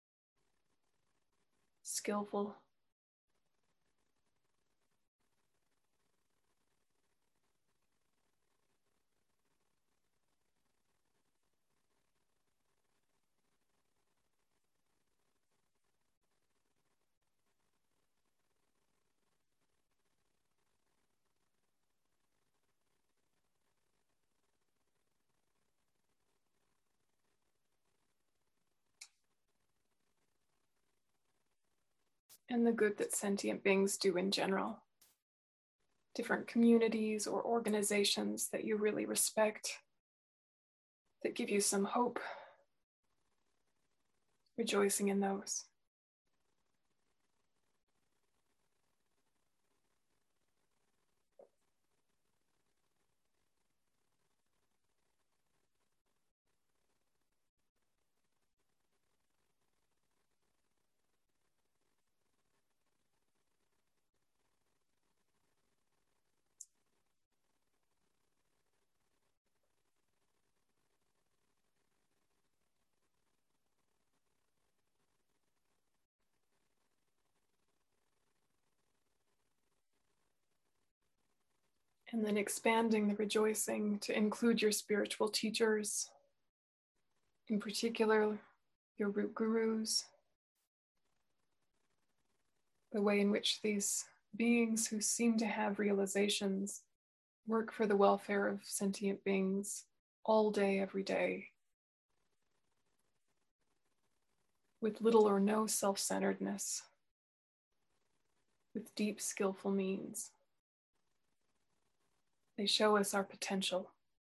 skillful. and the good that sentient beings do in general. Different communities or organizations that you really respect, that give you some hope, rejoicing in those. And then expanding the rejoicing to include your spiritual teachers, in particular, your root gurus, the way in which these beings who seem to have realizations work for the welfare of sentient beings all day, every day, with little or no self-centeredness, with deep, skillful means. They show us our potential.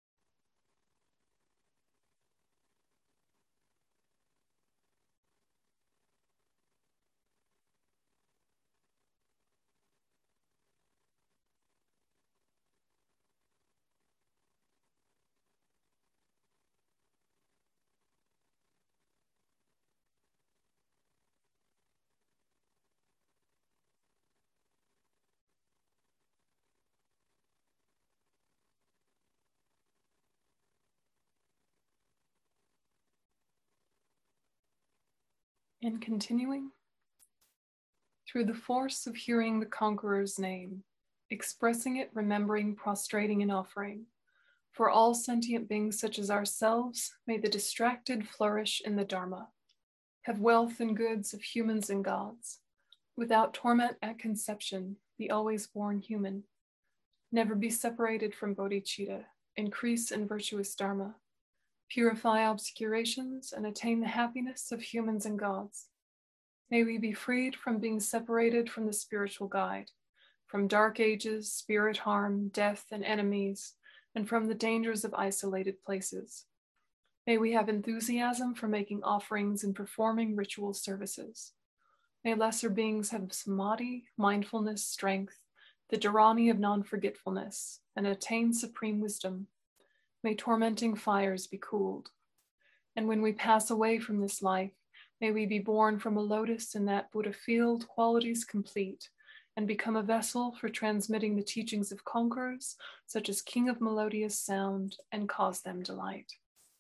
And continuing, through the force of hearing the conqueror's name, expressing it, remembering, prostrating, and offering, for all sentient beings such as ourselves, may the distracted flourish in the Dharma, have wealth and goods of humans and gods, without torment at conception, be always born human, never be separated from bodhicitta, increase in virtuous Dharma, purify obscurations, and attain the happiness of humans and gods. May we be freed from being separated from the spiritual guide, from dark ages, spirit harm, death, and enemies, and from the dangers of isolated places. May we have enthusiasm for making offerings and performing ritual services. May lesser beings have samadhi, mindfulness, strength, the dharani of non-forgetfulness, and attain supreme wisdom. May tormenting fires be cooled. And when we pass away from this life, may we be born from a lotus in that Buddha field, qualities complete, and become a vessel for transmitting the teachings of conquerors, such as King of Melodious Sound, and cause them delight.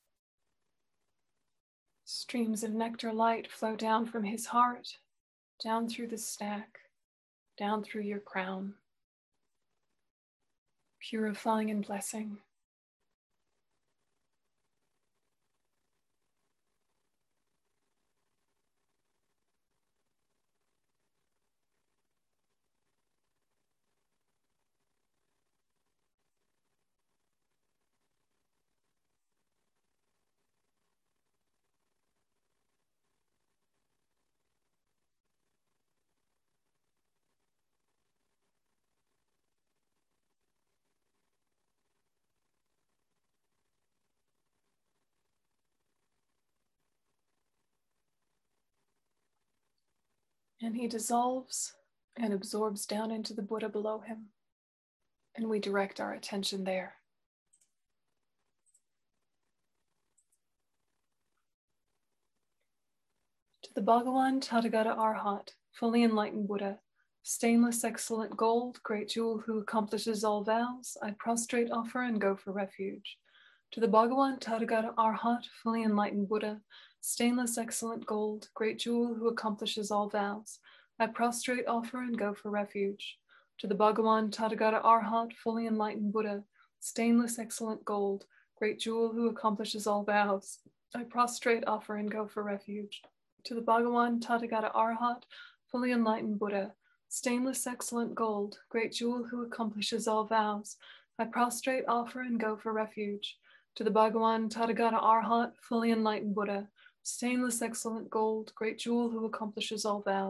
Streams of nectar light flow down from his heart, down through the stack, down through your crown, purifying and blessing. And he dissolves and absorbs down into the Buddha below him. And we direct our attention there. To the Bhagawan Tathagata Arhat, fully enlightened Buddha, stainless excellent gold, great jewel who accomplishes all vows, I prostrate, offer, and go for refuge. To the Bhagawan Tathagata Arhat, fully enlightened Buddha, stainless excellent gold, great jewel who accomplishes all vows, I prostrate, offer, and go for refuge. To the Bhagawan Tathagata Arhat, fully enlightened Buddha, stainless excellent gold, great jewel who accomplishes all vows, I prostrate, offer, and go for refuge. To the Bhagawan Tathagata Arhat, fully enlightened Buddha, stainless excellent gold, great jewel who accomplishes all vows, I prostrate, offer, and go for refuge. To the Bhagawan Tathagata Arhat, fully enlightened Buddha, stainless excellent gold, great jewel who accomplishes all vows,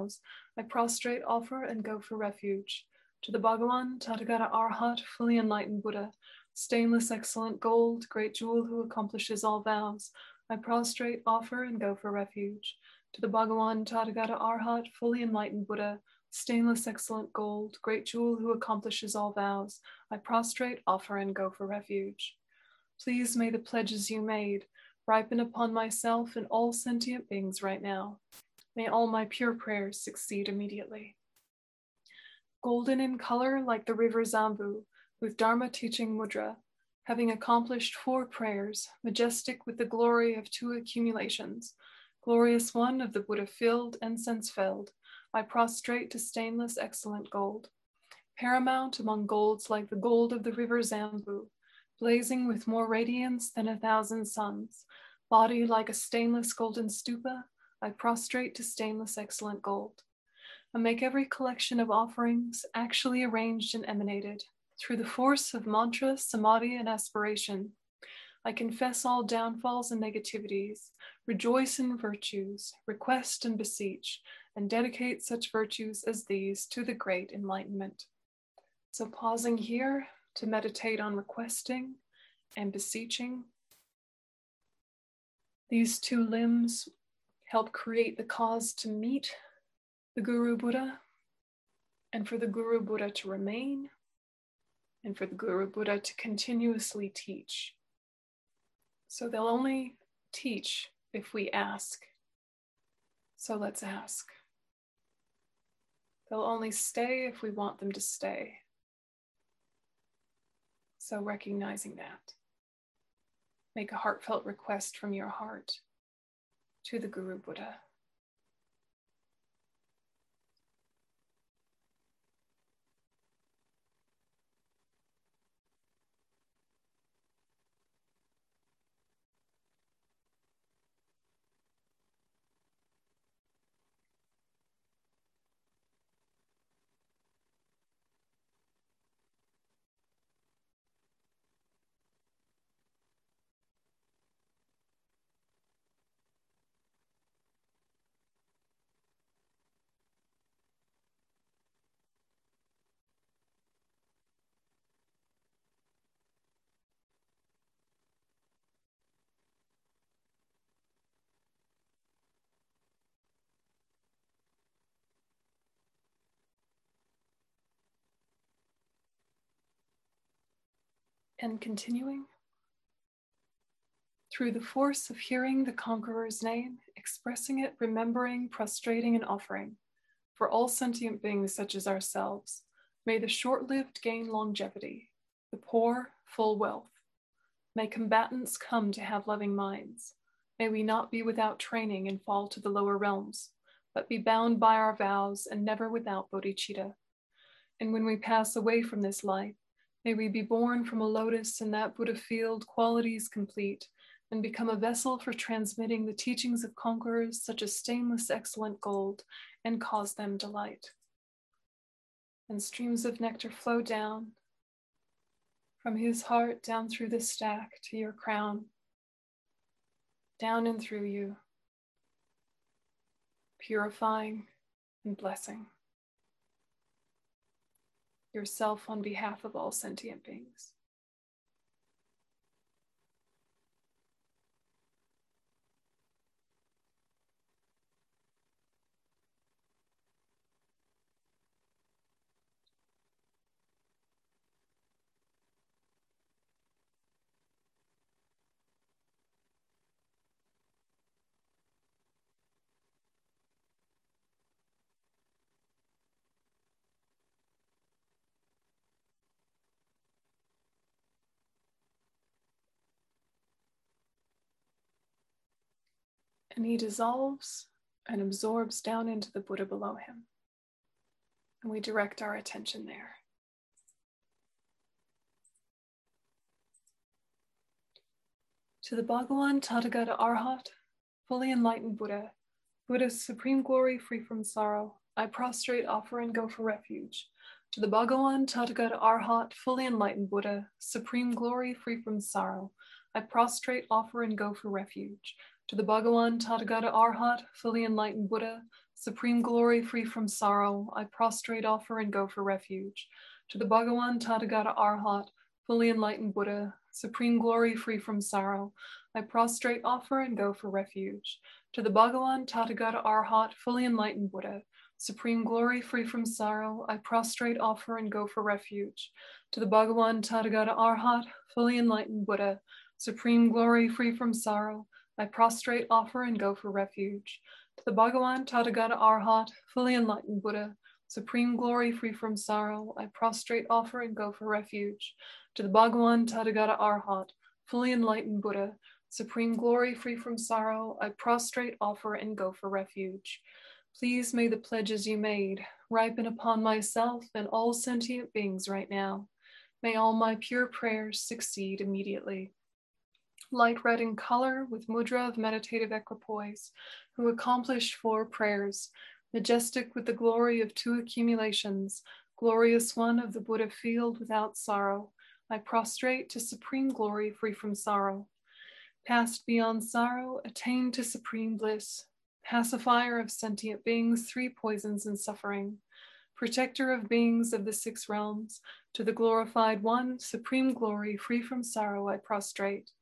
I prostrate, offer, and go for refuge. To the Bhagawan, Tathagata Arhat, fully enlightened Buddha, stainless excellent gold, great jewel who accomplishes all vows, I prostrate, offer, and go for refuge. To the Bhagawan, Tathagata Arhat, fully enlightened Buddha, stainless excellent gold, great jewel who accomplishes all vows, I prostrate, offer, and go for refuge. Please may the pledges you made ripen upon myself and all sentient beings right now. May all my pure prayers succeed immediately. Golden in color like the river Zambu, with Dharma teaching mudra, having accomplished 4 prayers, majestic with the glory of 2 accumulations, glorious one of the Buddha filled, incense filled, I prostrate to stainless excellent gold. Paramount among golds like the gold of the river Zambu, blazing with more radiance than 1,000 suns, body like a stainless golden stupa, I prostrate to stainless excellent gold. I make every collection of offerings actually arranged and emanated through the force of mantra, samadhi, and aspiration. I confess all downfalls and negativities, rejoice in virtues, request and beseech, and dedicate such virtues as these to the great enlightenment. So pausing here to meditate on requesting and beseeching. These 2 limbs help create the cause to meet the Guru Buddha, and for the Guru Buddha to remain, and for the Guru Buddha to continuously teach. So they'll only teach if we ask. So let's ask. They'll only stay if we want them to stay. So recognizing that, make a heartfelt request from your heart to the Guru Buddha. And continuing, through the force of hearing the conqueror's name, expressing it, remembering, prostrating, and offering, for all sentient beings such as ourselves, may the short-lived gain longevity, the poor full wealth. May combatants come to have loving minds. May we not be without training and fall to the lower realms, but be bound by our vows and never without bodhicitta. And when we pass away from this life, may we be born from a lotus in that Buddha field, qualities complete, and become a vessel for transmitting the teachings of conquerors such as stainless excellent gold, and cause them delight. And streams of nectar flow down from his heart down through the stack to your crown, down and through you, purifying and blessing yourself on behalf of all sentient beings. And he dissolves and absorbs down into the Buddha below him. And we direct our attention there. To the Bhagawan Tathagata Arhat, fully enlightened Buddha, Buddha's supreme glory free from sorrow, I prostrate, offer, and go for refuge. To the Bhagawan Tathagata Arhat, fully enlightened Buddha, supreme glory free from sorrow, I prostrate, offer, and go for refuge. To the Bhagawan Tathagata Arhat, fully enlightened Buddha, supreme glory free from sorrow, I prostrate, offer, and go for refuge. To the Bhagavan Tathagata Arhat, fully enlightened Buddha, supreme glory free from sorrow, I prostrate, offer, and go for refuge. To the Bhagavan Tathagata Arhat, fully enlightened Buddha, supreme glory free from sorrow, I prostrate, offer, and go for refuge. To the Bhagavan Tathagata Arhat, fully enlightened Buddha, supreme glory free from sorrow, I prostrate, offer, and go for refuge. To the Bhagavan Tathagata Arhat, fully enlightened Buddha, supreme glory free from sorrow, I prostrate, offer, and go for refuge. To the Bhagavan Tathagata Arhat, fully enlightened Buddha, supreme glory free from sorrow, I prostrate, offer, and go for refuge. Please may the pledges you made ripen upon myself and all sentient beings right now. May all my pure prayers succeed immediately. Light red in color with mudra of meditative equipoise, who accomplished 4 prayers, majestic with the glory of 2 accumulations, glorious one of the Buddha field without sorrow, I prostrate to supreme glory free from sorrow. Passed beyond sorrow, attained to supreme bliss, pacifier of sentient beings, 3 poisons and suffering, protector of beings of the 6 realms, to the glorified one, supreme glory free from sorrow, I prostrate.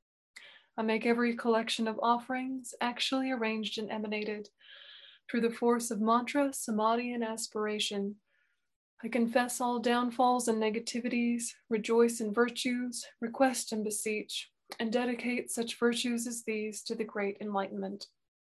I make every collection of offerings actually arranged and emanated through the force of mantra, samadhi, and aspiration. I confess all downfalls and negativities, rejoice in virtues, request and beseech, and dedicate such virtues as these to the great enlightenment.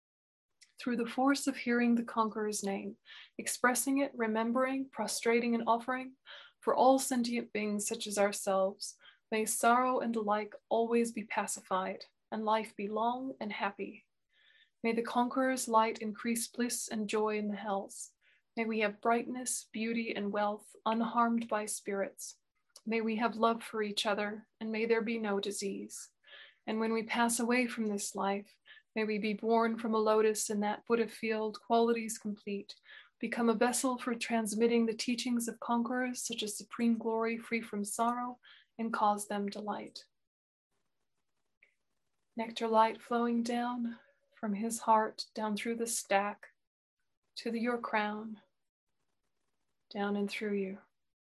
Through the force of hearing the Conqueror's name, expressing it, remembering, prostrating, and offering, for all sentient beings such as ourselves, may sorrow and alike always be pacified, and life be long and happy. May the Conqueror's light increase bliss and joy in the hells. May we have brightness, beauty, and wealth unharmed by spirits. May we have love for each other, and may there be no disease. And when we pass away from this life, may we be born from a lotus in that Buddha field, qualities complete, become a vessel for transmitting the teachings of conquerors such as supreme glory free from sorrow, and cause them delight. Nectar light flowing down from his heart, down through the stack, to your crown, down and through you.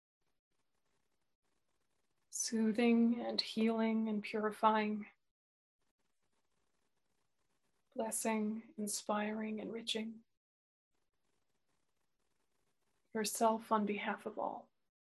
Soothing and healing and purifying. Blessing, inspiring, enriching. Yourself on behalf of all.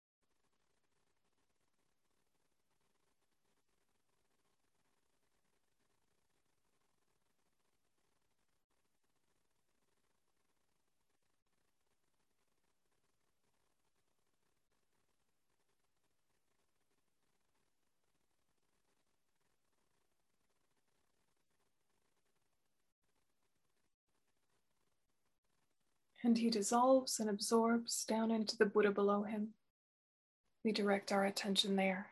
And he dissolves and absorbs down into the Buddha below him. We direct our attention there.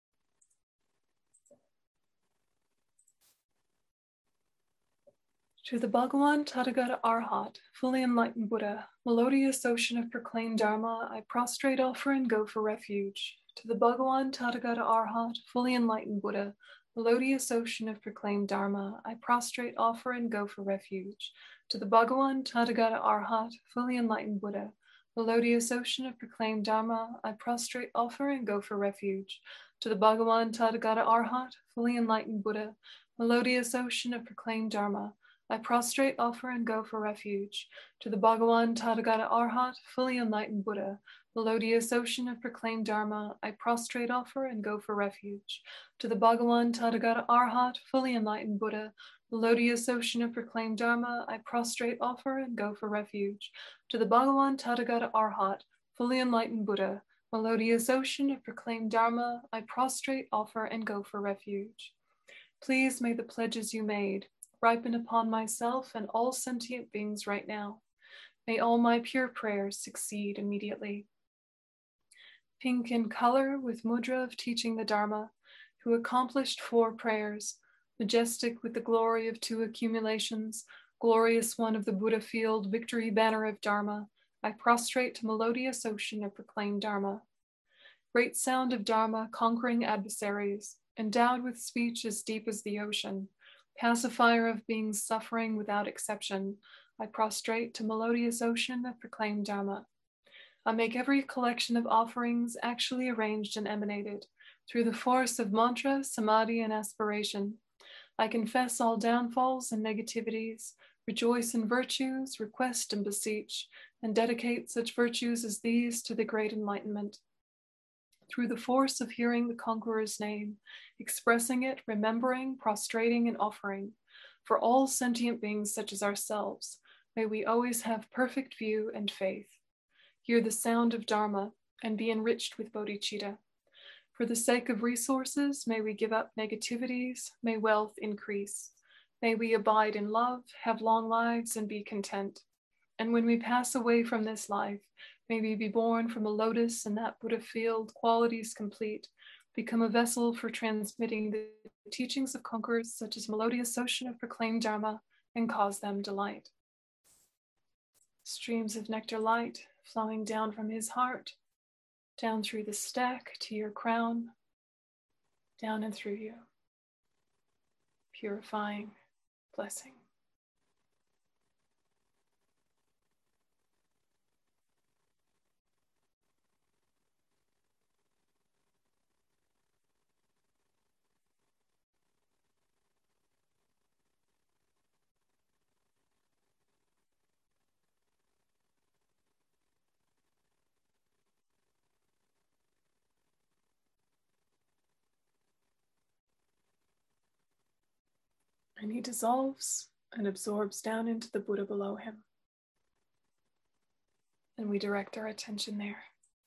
To the Bhagavan Tathagata Arhat, fully enlightened Buddha, melodious ocean of proclaimed Dharma, I prostrate, offer, and go for refuge. To the Bhagavan Tathagata Arhat, fully enlightened Buddha, melodious ocean of proclaimed Dharma, I prostrate, offer, and go for refuge. To the Bhagavan Tathagata Arhat, fully enlightened Buddha, melodious ocean of proclaimed Dharma, I prostrate, offer, and go for refuge. To the Bhagavan Tathagata Arhat, fully enlightened Buddha, melodious ocean of proclaimed Dharma, I prostrate, offer, and go for refuge. To the Bhagavan Tathagata Arhat, fully enlightened Buddha, melodious ocean of proclaimed Dharma, I prostrate, offer, and go for refuge. To the Bhagavan Tathagata Arhat, fully enlightened Buddha, melodious ocean of proclaimed Dharma, I prostrate, offer, and go for refuge. To the Bhagavan Tathagata Arhat, fully enlightened Buddha, melodious ocean of proclaimed Dharma, I prostrate, offer, and go for refuge. Please may the pledges you made ripen upon myself and all sentient beings right now. May all my pure prayers succeed immediately. Pink in color with mudra of teaching the Dharma, who accomplished 4 prayers, majestic with the glory of 2 accumulations, glorious one of the Buddha field, victory banner of Dharma, I prostrate to melodious ocean of proclaimed Dharma. Great sound of Dharma conquering adversaries, endowed with speech as deep as the ocean, pacifier of beings suffering without exception, I prostrate to melodious ocean of proclaimed Dharma. I make every collection of offerings actually arranged and emanated through the force of mantra, samadhi, and aspiration. I confess all downfalls and negativities, rejoice in virtues, request and beseech, and dedicate such virtues as these to the great enlightenment. Through the force of hearing the Conqueror's name, expressing it, remembering, prostrating, and offering, for all sentient beings such as ourselves, may we always have perfect view and faith. Hear the sound of Dharma and be enriched with bodhicitta. For the sake of resources, may we give up negativities, may wealth increase. May we abide in love, have long lives, and be content. And when we pass away from this life, may we be born from a lotus in that Buddha field, qualities complete, become a vessel for transmitting the teachings of conquerors such as melodious ocean of proclaimed Dharma, and cause them delight. Streams of nectar light flowing down from his heart, down through the stack to your crown, down and through you. Purifying blessing. And he dissolves and absorbs down into the Buddha below him. And we direct our attention there.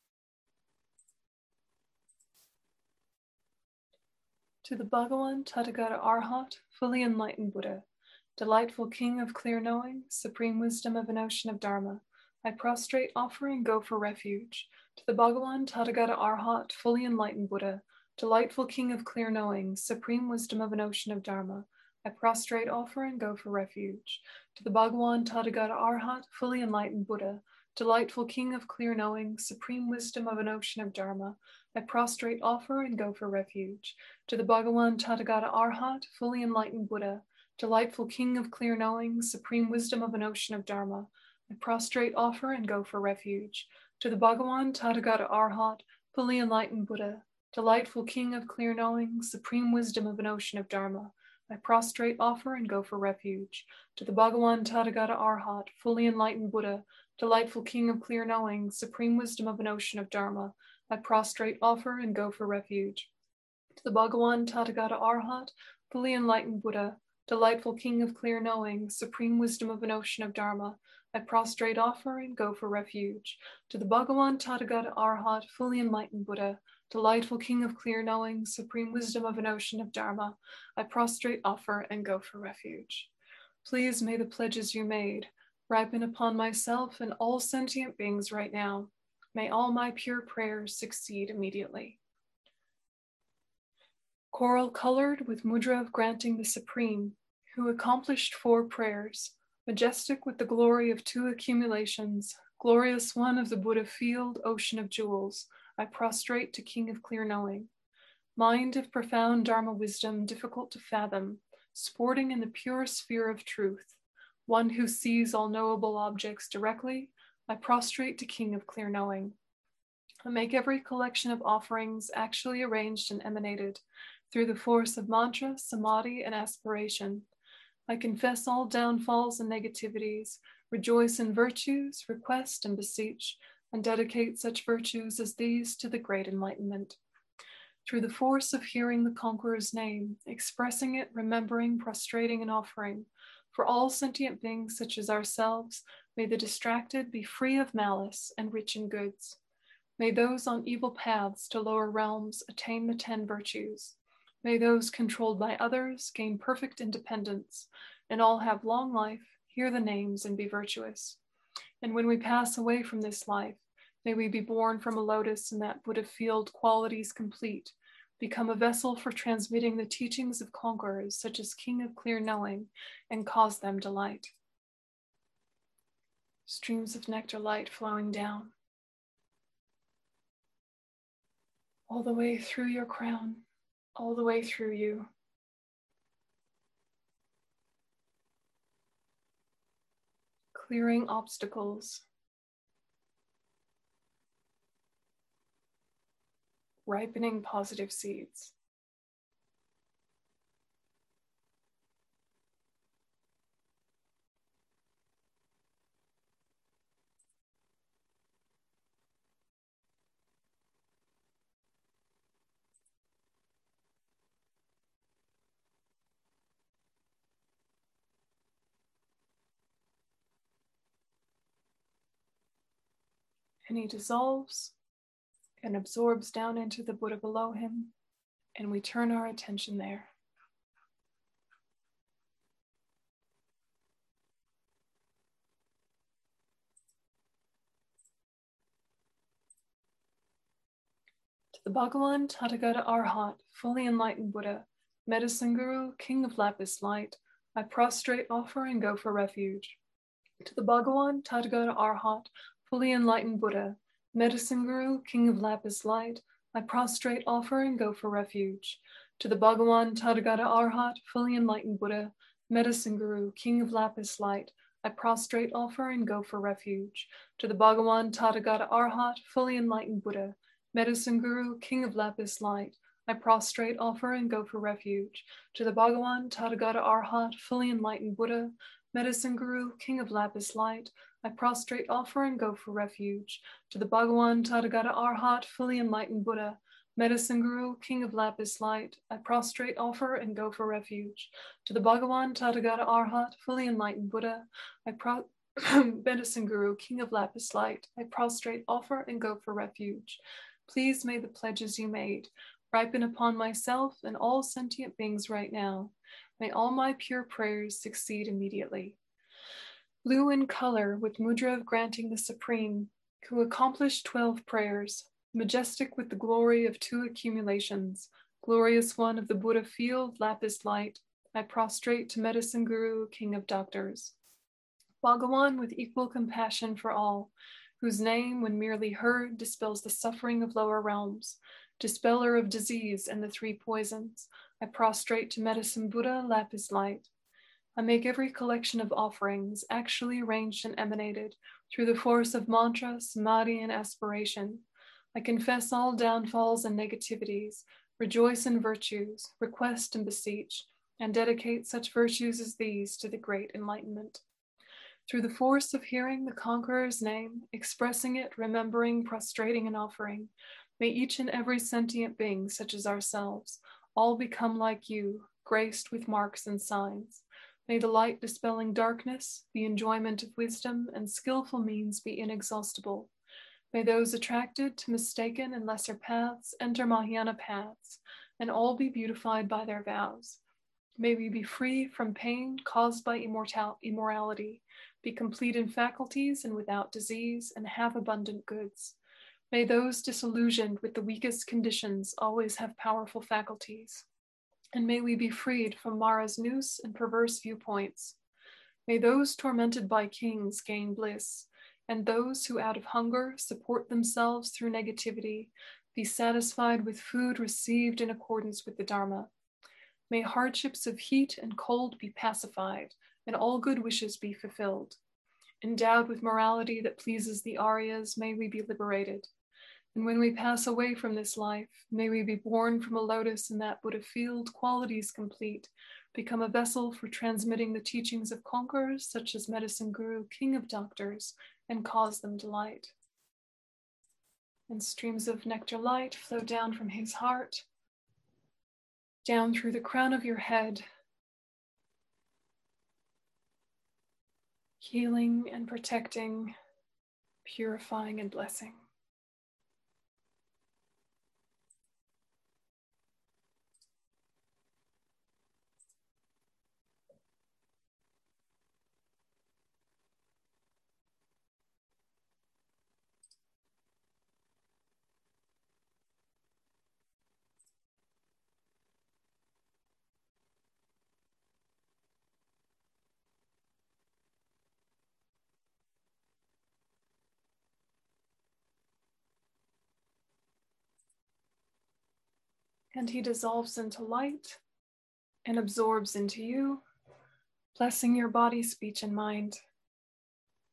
To the Bhagawan Tathagata Arhat, fully enlightened Buddha, delightful King of clear knowing, supreme wisdom of an ocean of Dharma, I prostrate, offer, and go for refuge. To the Bhagawan Tathagata Arhat, fully enlightened Buddha, delightful King of clear knowing, supreme wisdom of an ocean of Dharma, I prostrate, offer, and go for refuge. To the Bhagawan Tathagata Arhat, fully enlightened Buddha, delightful King of clear knowing, supreme wisdom of an ocean of Dharma, I prostrate, offer, and go for refuge. To the Bhagawan Tathagata Arhat, fully enlightened Buddha, delightful King of clear knowing, supreme wisdom of an ocean of Dharma, I prostrate, offer, and go for refuge. To the Bhagawan Tathagata Arhat, fully enlightened Buddha, delightful King of clear knowing, supreme wisdom of an ocean of Dharma, I prostrate, offer, and go for refuge. To the Bhagawan Tathagata Arhat, fully enlightened Buddha, delightful King of clear knowing, supreme wisdom of an ocean of Dharma, I prostrate, offer, and go for refuge. To the Bhagawan Tathagata Arhat, fully enlightened Buddha, delightful King of clear knowing, supreme wisdom of an ocean of Dharma, I prostrate, offer, and go for refuge. To the Bhagawan Tathagata Arhat, fully enlightened Buddha, delightful King of clear knowing, supreme wisdom of an ocean of Dharma, I prostrate, offer, and go for refuge. Please may the pledges you made ripen upon myself and all sentient beings right now. May all my pure prayers succeed immediately. Coral colored with mudra of granting the Supreme, who accomplished 4 prayers, majestic with the glory of 2 accumulations, glorious one of the Buddha field, ocean of jewels, I prostrate to King of clear knowing. Mind of profound Dharma wisdom, difficult to fathom, sporting in the pure sphere of truth, one who sees all knowable objects directly, I prostrate to King of clear knowing. I make every collection of offerings actually arranged and emanated through the force of mantra, samadhi, and aspiration. I confess all downfalls and negativities, rejoice in virtues, request and beseech, and dedicate such virtues as these to the great enlightenment. Through the force of hearing the Conqueror's name, expressing it, remembering, prostrating, and offering, for all sentient beings such as ourselves, may the distracted be free of malice and rich in goods. May those on evil paths to lower realms attain the 10 virtues. May those controlled by others gain perfect independence, and all have long life, hear the names, and be virtuous. And when we pass away from this life, may we be born from a lotus in that Buddha field, qualities complete, become a vessel for transmitting the teachings of conquerors, such as King of clear knowing, and cause them delight. Streams of nectar light flowing down, all the way through your crown, all the way through you. clearing obstacles, ripening positive seeds. And he dissolves and absorbs down into the Buddha below him, and we turn our attention there. To the Bhagawan Tathagata Arhat, fully enlightened Buddha, medicine guru, king of lapis light, I prostrate, offer, and go for refuge. To the Bhagawan Tathagata Arhat, fully enlightened Buddha, medicine guru, king of lapis light, I prostrate, offer, and go for refuge. To the Bhagawan Tathagata Arhat, fully enlightened Buddha, medicine guru, king of lapis light, I prostrate, offer, and go for refuge. To the Bhagawan Tathagata Arhat, fully enlightened Buddha, medicine guru, king of lapis light, I prostrate, offer, and go for refuge. To the Bhagawan Tathagata Arhat, fully enlightened Buddha, medicine guru, king of lapis light, I prostrate, offer, and go for refuge. To the Bhagawan Tathagata Arhat, fully enlightened Buddha, medicine guru, king of lapis light, I prostrate, offer, and go for refuge. To the Bhagawan Tathagata Arhat, fully enlightened Buddha, medicine guru, king of lapis light, I prostrate, offer, and go for refuge. Please may the pledges you made ripen upon myself and all sentient beings right now. May all my pure prayers succeed immediately. Blue in color, with mudra of granting the supreme, who accomplished 12 prayers, majestic with the glory of 2 accumulations, glorious one of the Buddha field, lapis light, I prostrate to medicine guru, king of doctors. Bhagawan with equal compassion for all, whose name, when merely heard, dispels the suffering of lower realms, dispeller of disease and the 3 poisons, I prostrate to medicine Buddha, lapis light. I make every collection of offerings actually arranged and emanated through the force of mantra, samadhi, and aspiration. I confess all downfalls and negativities, rejoice in virtues, request and beseech, and dedicate such virtues as these to the great enlightenment. Through the force of hearing the conqueror's name, expressing it, remembering, prostrating, and offering, may each and every sentient being, such as ourselves, all become like you, graced with marks and signs. May the light dispelling darkness, the enjoyment of wisdom, and skillful means be inexhaustible. May those attracted to mistaken and lesser paths enter Mahayana paths, and all be beautified by their vows. May we be free from pain caused by immorality, be complete in faculties and without disease, and have abundant goods. May those disillusioned with the weakest conditions always have powerful faculties. And may we be freed from Mara's noose and perverse viewpoints. May those tormented by kings gain bliss, and those who out of hunger support themselves through negativity be satisfied with food received in accordance with the Dharma. May hardships of heat and cold be pacified, and all good wishes be fulfilled. Endowed with morality that pleases the Aryas, may we be liberated. And when we pass away from this life, may we be born from a lotus in that Buddha field, qualities complete, become a vessel for transmitting the teachings of conquerors, such as medicine guru, king of doctors, and cause them delight. And streams of nectar light flow down from his heart, down through the crown of your head, healing and protecting, purifying and blessing. And he dissolves into light and absorbs into you, blessing your body, speech, and mind.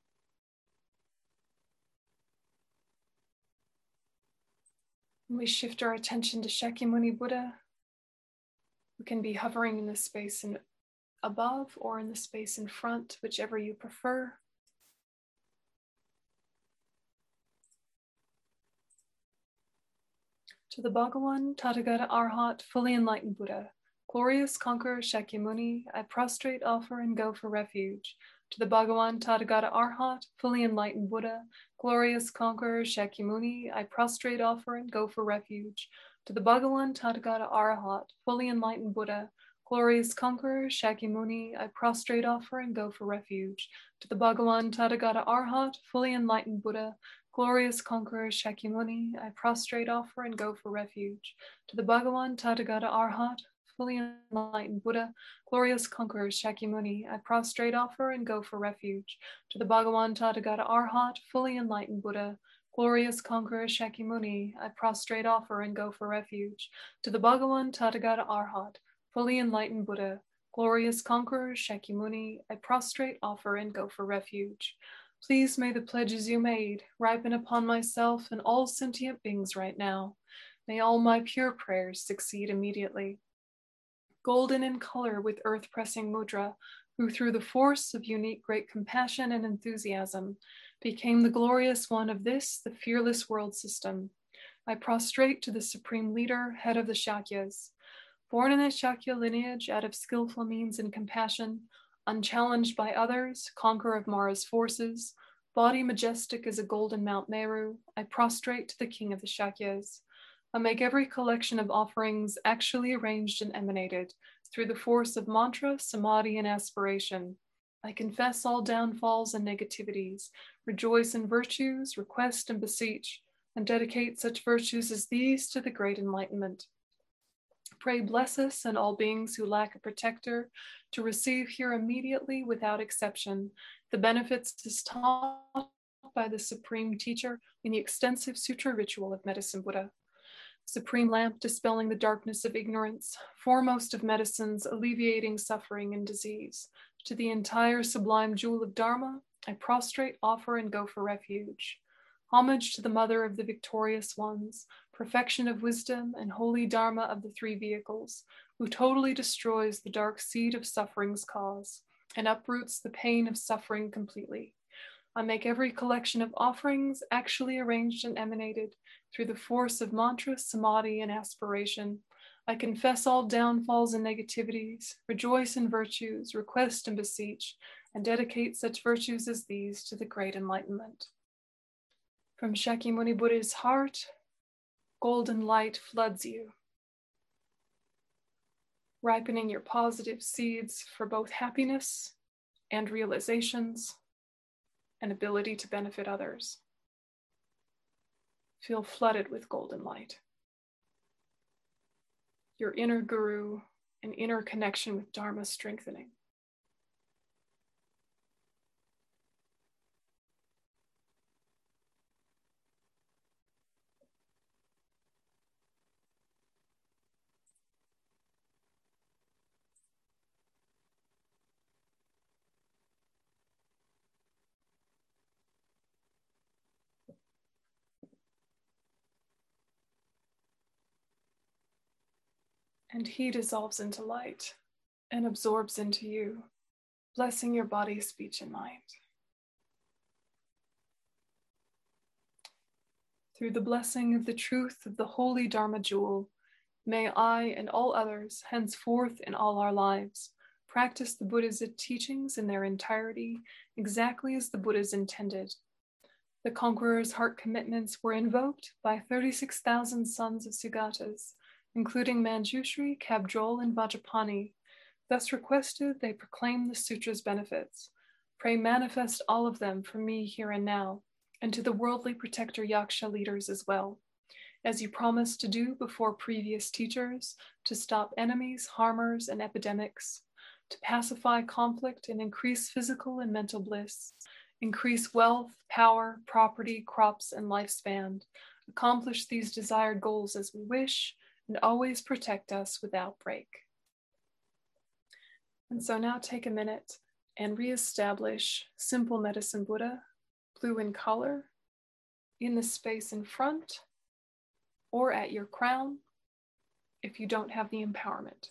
When we shift our attention to Shakyamuni Buddha, we can be hovering in the space above or in the space in front, whichever you prefer. To the Bhagawan, Tathagata Arhat, fully enlightened Buddha, glorious conqueror Shakyamuni, I prostrate, offer, and go for refuge. To the Bhagawan, Tathagata Arhat, fully enlightened Buddha, glorious conqueror Shakyamuni, I prostrate, offer, and go for refuge. To the Bhagawan, Tathagata Arhat, fully enlightened Buddha, glorious conqueror Shakyamuni, I prostrate, offer, and go for refuge. To the Bhagawan, Tathagata Arhat, fully enlightened Buddha, glorious conqueror Shakyamuni, I prostrate, offer, and go for refuge. To the Bhagawan, Tathagata Arhat, fully enlightened Buddha, glorious conqueror Shakyamuni, I prostrate, offer, and go for refuge. To the Bhagawan, Tathagata Arhat, fully enlightened Buddha, glorious conqueror Shakyamuni, I prostrate, offer, and go for refuge. To the Bhagawan, Tathagata Arhat, fully enlightened Buddha, glorious conqueror Shakyamuni, I prostrate, offer, and go for refuge. Please may the pledges you made ripen upon myself and all sentient beings right now. May all my pure prayers succeed immediately. Golden in color with earth-pressing mudra, who through the force of unique great compassion and enthusiasm became the glorious one of this, the fearless world system. I prostrate to the supreme leader, head of the Shakyas. Born in a Shakya lineage out of skillful means and compassion, unchallenged by others, conqueror of Mara's forces, body majestic as a golden Mount Meru, I prostrate to the king of the Shakyas. I make every collection of offerings actually arranged and emanated through the force of mantra, samadhi, and aspiration. I confess all downfalls and negativities, rejoice in virtues, request and beseech, and dedicate such virtues as these to the great enlightenment. Pray bless us and all beings who lack a protector to receive here immediately without exception the benefits as taught by the Supreme Teacher in the extensive sutra ritual of Medicine Buddha. Supreme lamp dispelling the darkness of ignorance, foremost of medicines alleviating suffering and disease. To the entire sublime jewel of Dharma, I prostrate, offer, and go for refuge. Homage to the mother of the victorious ones, perfection of wisdom and holy Dharma of the three vehicles, who totally destroys the dark seed of suffering's cause and uproots the pain of suffering completely. I make every collection of offerings actually arranged and emanated through the force of mantra, samadhi, and aspiration. I confess all downfalls and negativities, rejoice in virtues, request and beseech, and dedicate such virtues as these to the great enlightenment. From Shakyamuni Buddha's heart, golden light floods you, ripening your positive seeds for both happiness and realizations and ability to benefit others. Feel flooded with golden light. Your inner guru and inner connection with Dharma strengthening. And he dissolves into light and absorbs into you, blessing your body, speech, and mind. Through the blessing of the truth of the holy Dharma jewel, may I and all others, henceforth in all our lives, practice the Buddha's teachings in their entirety, exactly as the Buddha's intended. The conqueror's heart commitments were invoked by 36,000 sons of Sugatas, including Manjushri, Kabjol, and Vajapani. Thus requested, they proclaim the sutra's benefits. Pray manifest all of them for me here and now, and to the worldly protector Yaksha leaders as well, as you promised to do before previous teachers, to stop enemies, harmers, and epidemics, to pacify conflict and increase physical and mental bliss, increase wealth, power, property, crops, and lifespan, accomplish these desired goals as we wish, and always protect us without break. And so now take a minute and reestablish Simple Medicine Buddha, blue in color, in the space in front, or at your crown if you don't have the empowerment.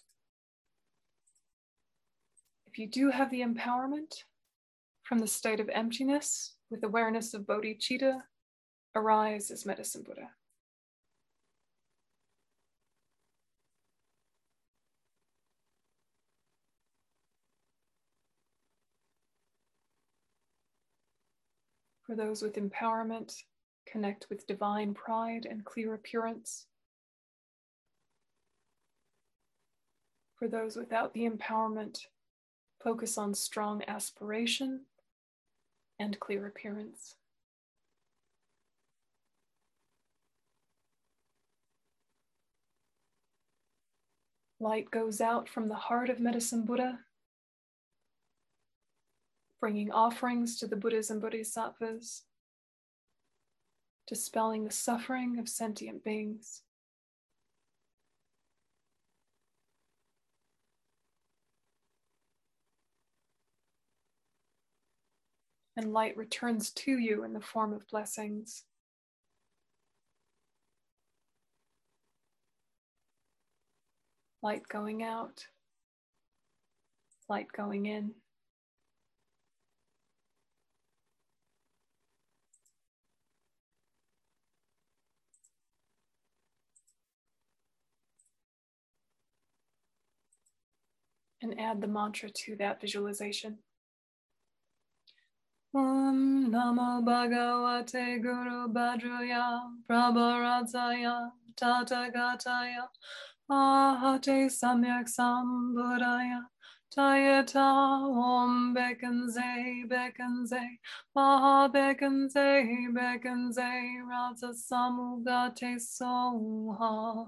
If you do have the empowerment, from the state of emptiness, with awareness of bodhicitta, arise as Medicine Buddha. For those with empowerment, connect with divine pride and clear appearance. For those without the empowerment, focus on strong aspiration and clear appearance. Light goes out from the heart of Medicine Buddha, bringing offerings to the Buddhas and Bodhisattvas, dispelling the suffering of sentient beings. And light returns to you in the form of blessings. Light going out, light going in. And add the mantra to that visualization. Om Namo Bhagavate Guru Bhadraya Prabharatsaya Tathagataya Ahate Samyak Sambuddhaya Tayata Om Bekanze Bekanze Maha Bekanze Bekanze Raza Samugate Soha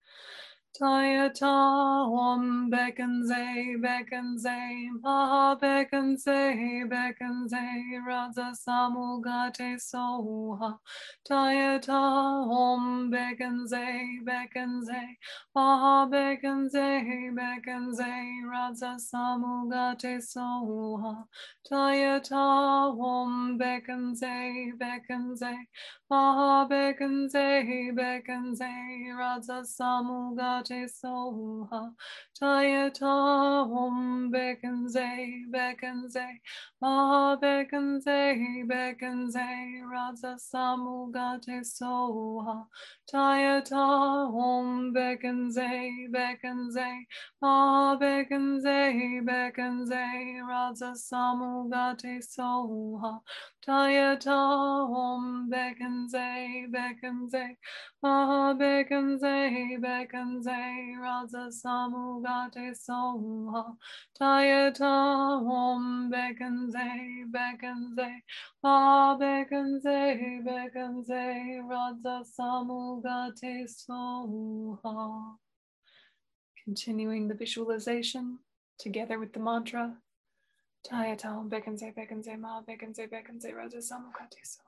Tayata Om Bekanze Bekanze Maha Bekanze Bekanze Raza Samugate Soha Tayata Om Bekanze Bekanze Maha Bekanze Bekanze Raza Samugate Soha Tayata Om Bekanze Bekanze Maha Bekanze Bekanze Raza Samugate Soha Tayata Om Bekanze Bekanze Maha Bekanze Bekanze Raza Samugate Soha Tayata Om Bekanze Bekanze Maha Bekanze Bekanze Raza Samugate Soha Tayata Om Bekanze Bekanze Maha Bekanze Bekanze Raza Samugate Soha Tayata Om Bekanze Bekanze Maha Bekanze Bekanze Raza Samugate Soha. Continuing the visualization together with the mantra Tayata Om Bekanze Bekanze Maha Bekanze Bekanze Raza Samugate Soha.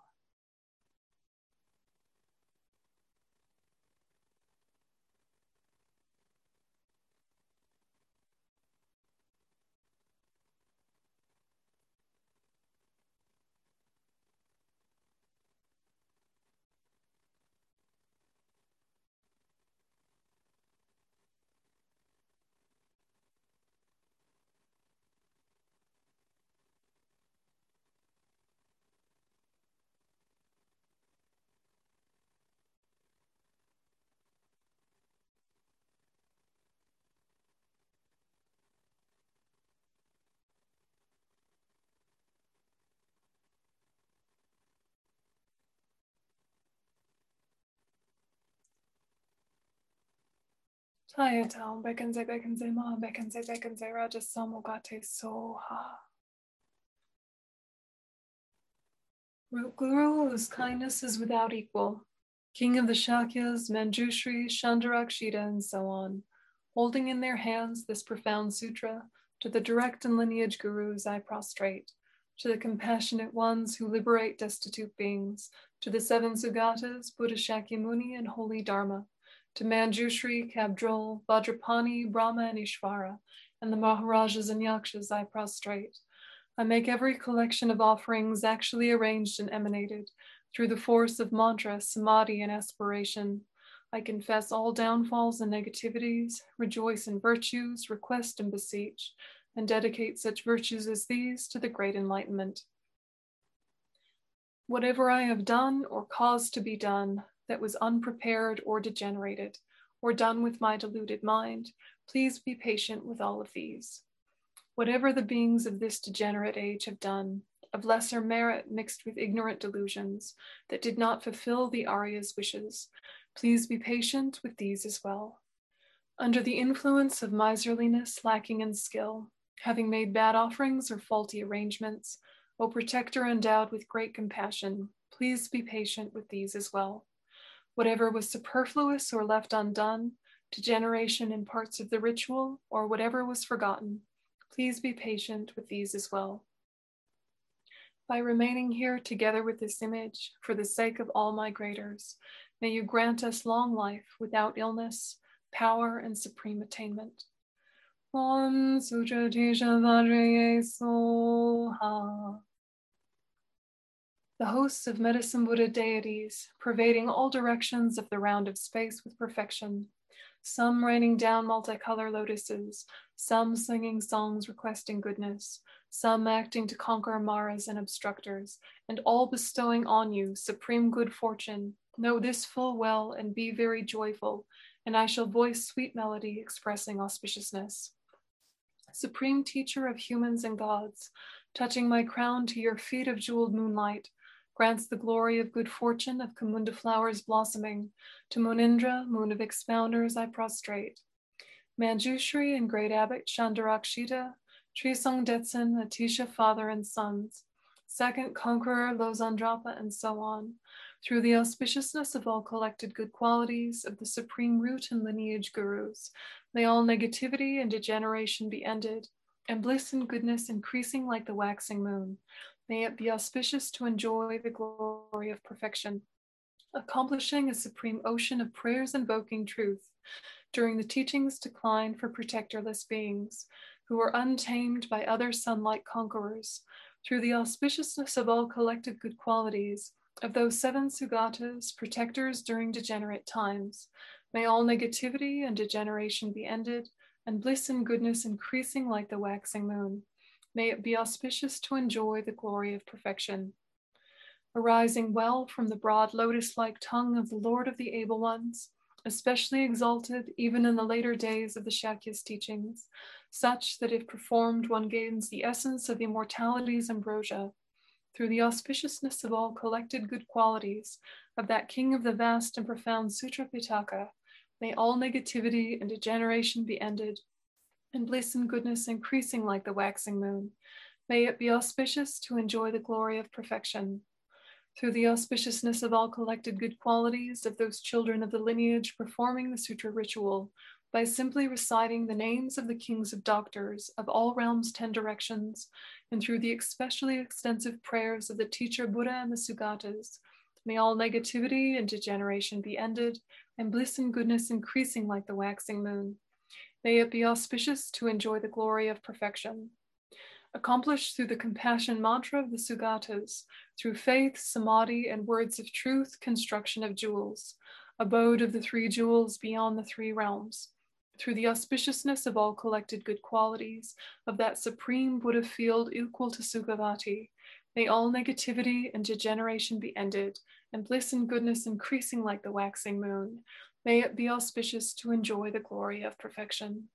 Tayata Om Bekanze Bekanze Maha Bekanze Bekanze Raja Samugate Soha. Guru, whose kindness is without equal, King of the Shakyas, Manjushri, Chandarakshita, and so on, holding in their hands this profound sutra, to the direct and lineage gurus I prostrate, to the compassionate ones who liberate destitute beings, to the seven Sugatas, Buddha Shakyamuni, and Holy Dharma, to Manjushri, Kabdrol, Vajrapani, Brahma, and Ishvara, and the Maharajas and Yakshas I prostrate. I make every collection of offerings actually arranged and emanated through the force of mantra, samadhi, and aspiration. I confess all downfalls and negativities, rejoice in virtues, request and beseech, and dedicate such virtues as these to the great enlightenment. Whatever I have done or caused to be done that was unprepared or degenerated, or done with my deluded mind, please be patient with all of these. Whatever the beings of this degenerate age have done, of lesser merit mixed with ignorant delusions, that did not fulfill the Arya's wishes, please be patient with these as well. Under the influence of miserliness lacking in skill, having made bad offerings or faulty arrangements, O protector endowed with great compassion, please be patient with these as well. Whatever was superfluous or left undone, degeneration in parts of the ritual, or whatever was forgotten, please be patient with these as well. By remaining here together with this image, for the sake of all migrators, may you grant us long life without illness, power, and supreme attainment. Om Sutra Tisha Vajraye Soha. The hosts of Medicine Buddha deities, pervading all directions of the round of space with perfection, some raining down multicolor lotuses, some singing songs requesting goodness, some acting to conquer maras and obstructors, and all bestowing on you supreme good fortune. Know this full well and be very joyful, and I shall voice sweet melody expressing auspiciousness. Supreme teacher of humans and gods, touching my crown to your feet of jeweled moonlight, grants the glory of good fortune of Kamunda flowers blossoming. To Munindra, moon of expounders, I prostrate. Manjushri and great abbot Chandarakshita, Trisong Detsen, Atisha father and sons, second conqueror Lozandrapa, and so on, through the auspiciousness of all collected good qualities of the supreme root and lineage gurus, may all negativity and degeneration be ended, and bliss and goodness increasing like the waxing moon. May it be auspicious to enjoy the glory of perfection, accomplishing a supreme ocean of prayers invoking truth during the teachings decline for protectorless beings who are untamed by other sunlight conquerors, through the auspiciousness of all collected good qualities of those 7 Sugatas, protectors during degenerate times. May all negativity and degeneration be ended, and bliss and goodness increasing like the waxing moon. May it be auspicious to enjoy the glory of perfection. Arising well from the broad lotus-like tongue of the Lord of the Able Ones, especially exalted even in the later days of the Shakya's teachings, such that if performed one gains the essence of immortality's ambrosia, through the auspiciousness of all collected good qualities of that king of the vast and profound Sutra Pitaka, may all negativity and degeneration be ended, and bliss and goodness increasing like the waxing moon. May it be auspicious to enjoy the glory of perfection. Through the auspiciousness of all collected good qualities of those children of the lineage performing the sutra ritual, by simply reciting the names of the kings of doctors of all realms 10 directions, and through the especially extensive prayers of the teacher Buddha and the Sugatas, may all negativity and degeneration be ended, and bliss and goodness increasing like the waxing moon. May it be auspicious to enjoy the glory of perfection. Accomplished through the compassion mantra of the Sugatas, through faith, samadhi, and words of truth, construction of jewels, abode of the 3 jewels beyond the 3 realms, through the auspiciousness of all collected good qualities of that supreme Buddha field equal to Sukhavati, may all negativity and degeneration be ended, and bliss and goodness increasing like the waxing moon. May it be auspicious to enjoy the glory of perfection.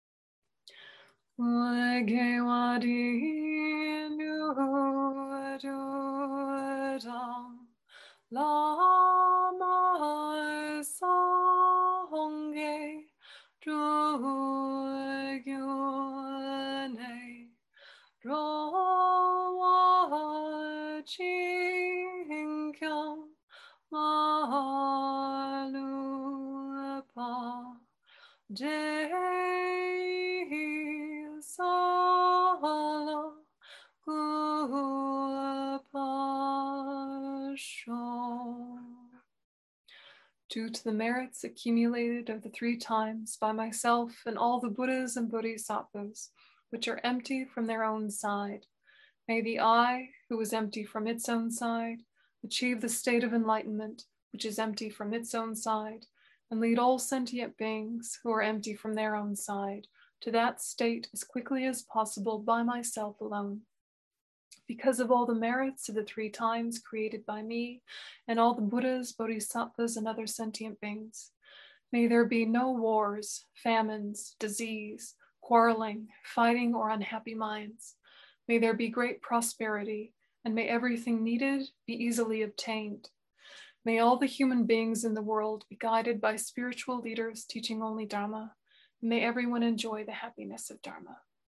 Due to the merits accumulated of the 3 times by myself and all the Buddhas and Bodhisattvas, which are empty from their own side, may the I, who is empty from its own side, achieve the state of enlightenment, which is empty from its own side, and lead all sentient beings who are empty from their own side to that state as quickly as possible by myself alone. Because of all the merits of the 3 times created by me and all the Buddhas, Bodhisattvas, and other sentient beings, may there be no wars, famines, disease, quarreling, fighting, or unhappy minds. May there be great prosperity, and may everything needed be easily obtained. May all the human beings in the world be guided by spiritual leaders teaching only Dharma. May everyone enjoy the happiness of Dharma.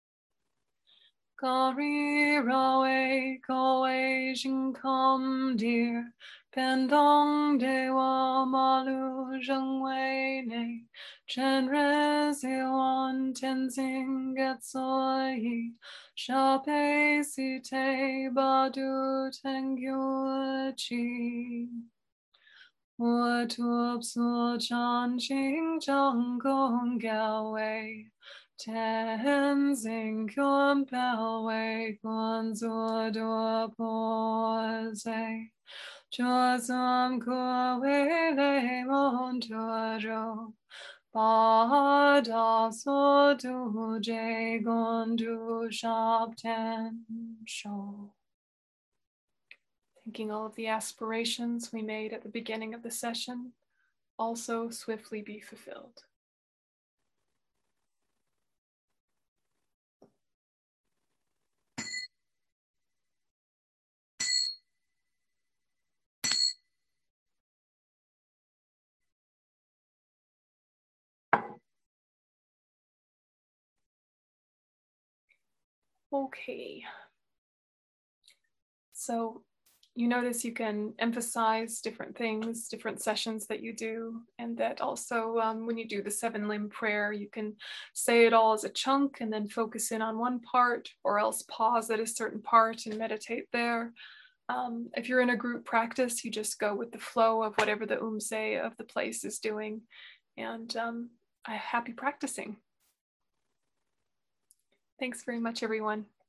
Gari rawe koe jinkam dir pendong dewa malu zhengwei ne chenre ziwan tenzing getsoi shape si te badu tengyu chi Tuop su chan ching chang gong gao wei Tenzing kyun pao wei guan zu du po zai Chua sam kua wei lei mon tua zhou Ba da so du jie gong du shab ten shou. Thinking all of the aspirations we made at the beginning of the session also swiftly be fulfilled. Okay. So you notice you can emphasize different things, different sessions that you do, and that also when you do the 7-limb prayer, you can say it all as a chunk and then focus in on one part, or else pause at a certain part and meditate there. If you're in a group practice, you just go with the flow of whatever the umse of the place is doing, and happy practicing. Thanks very much, everyone.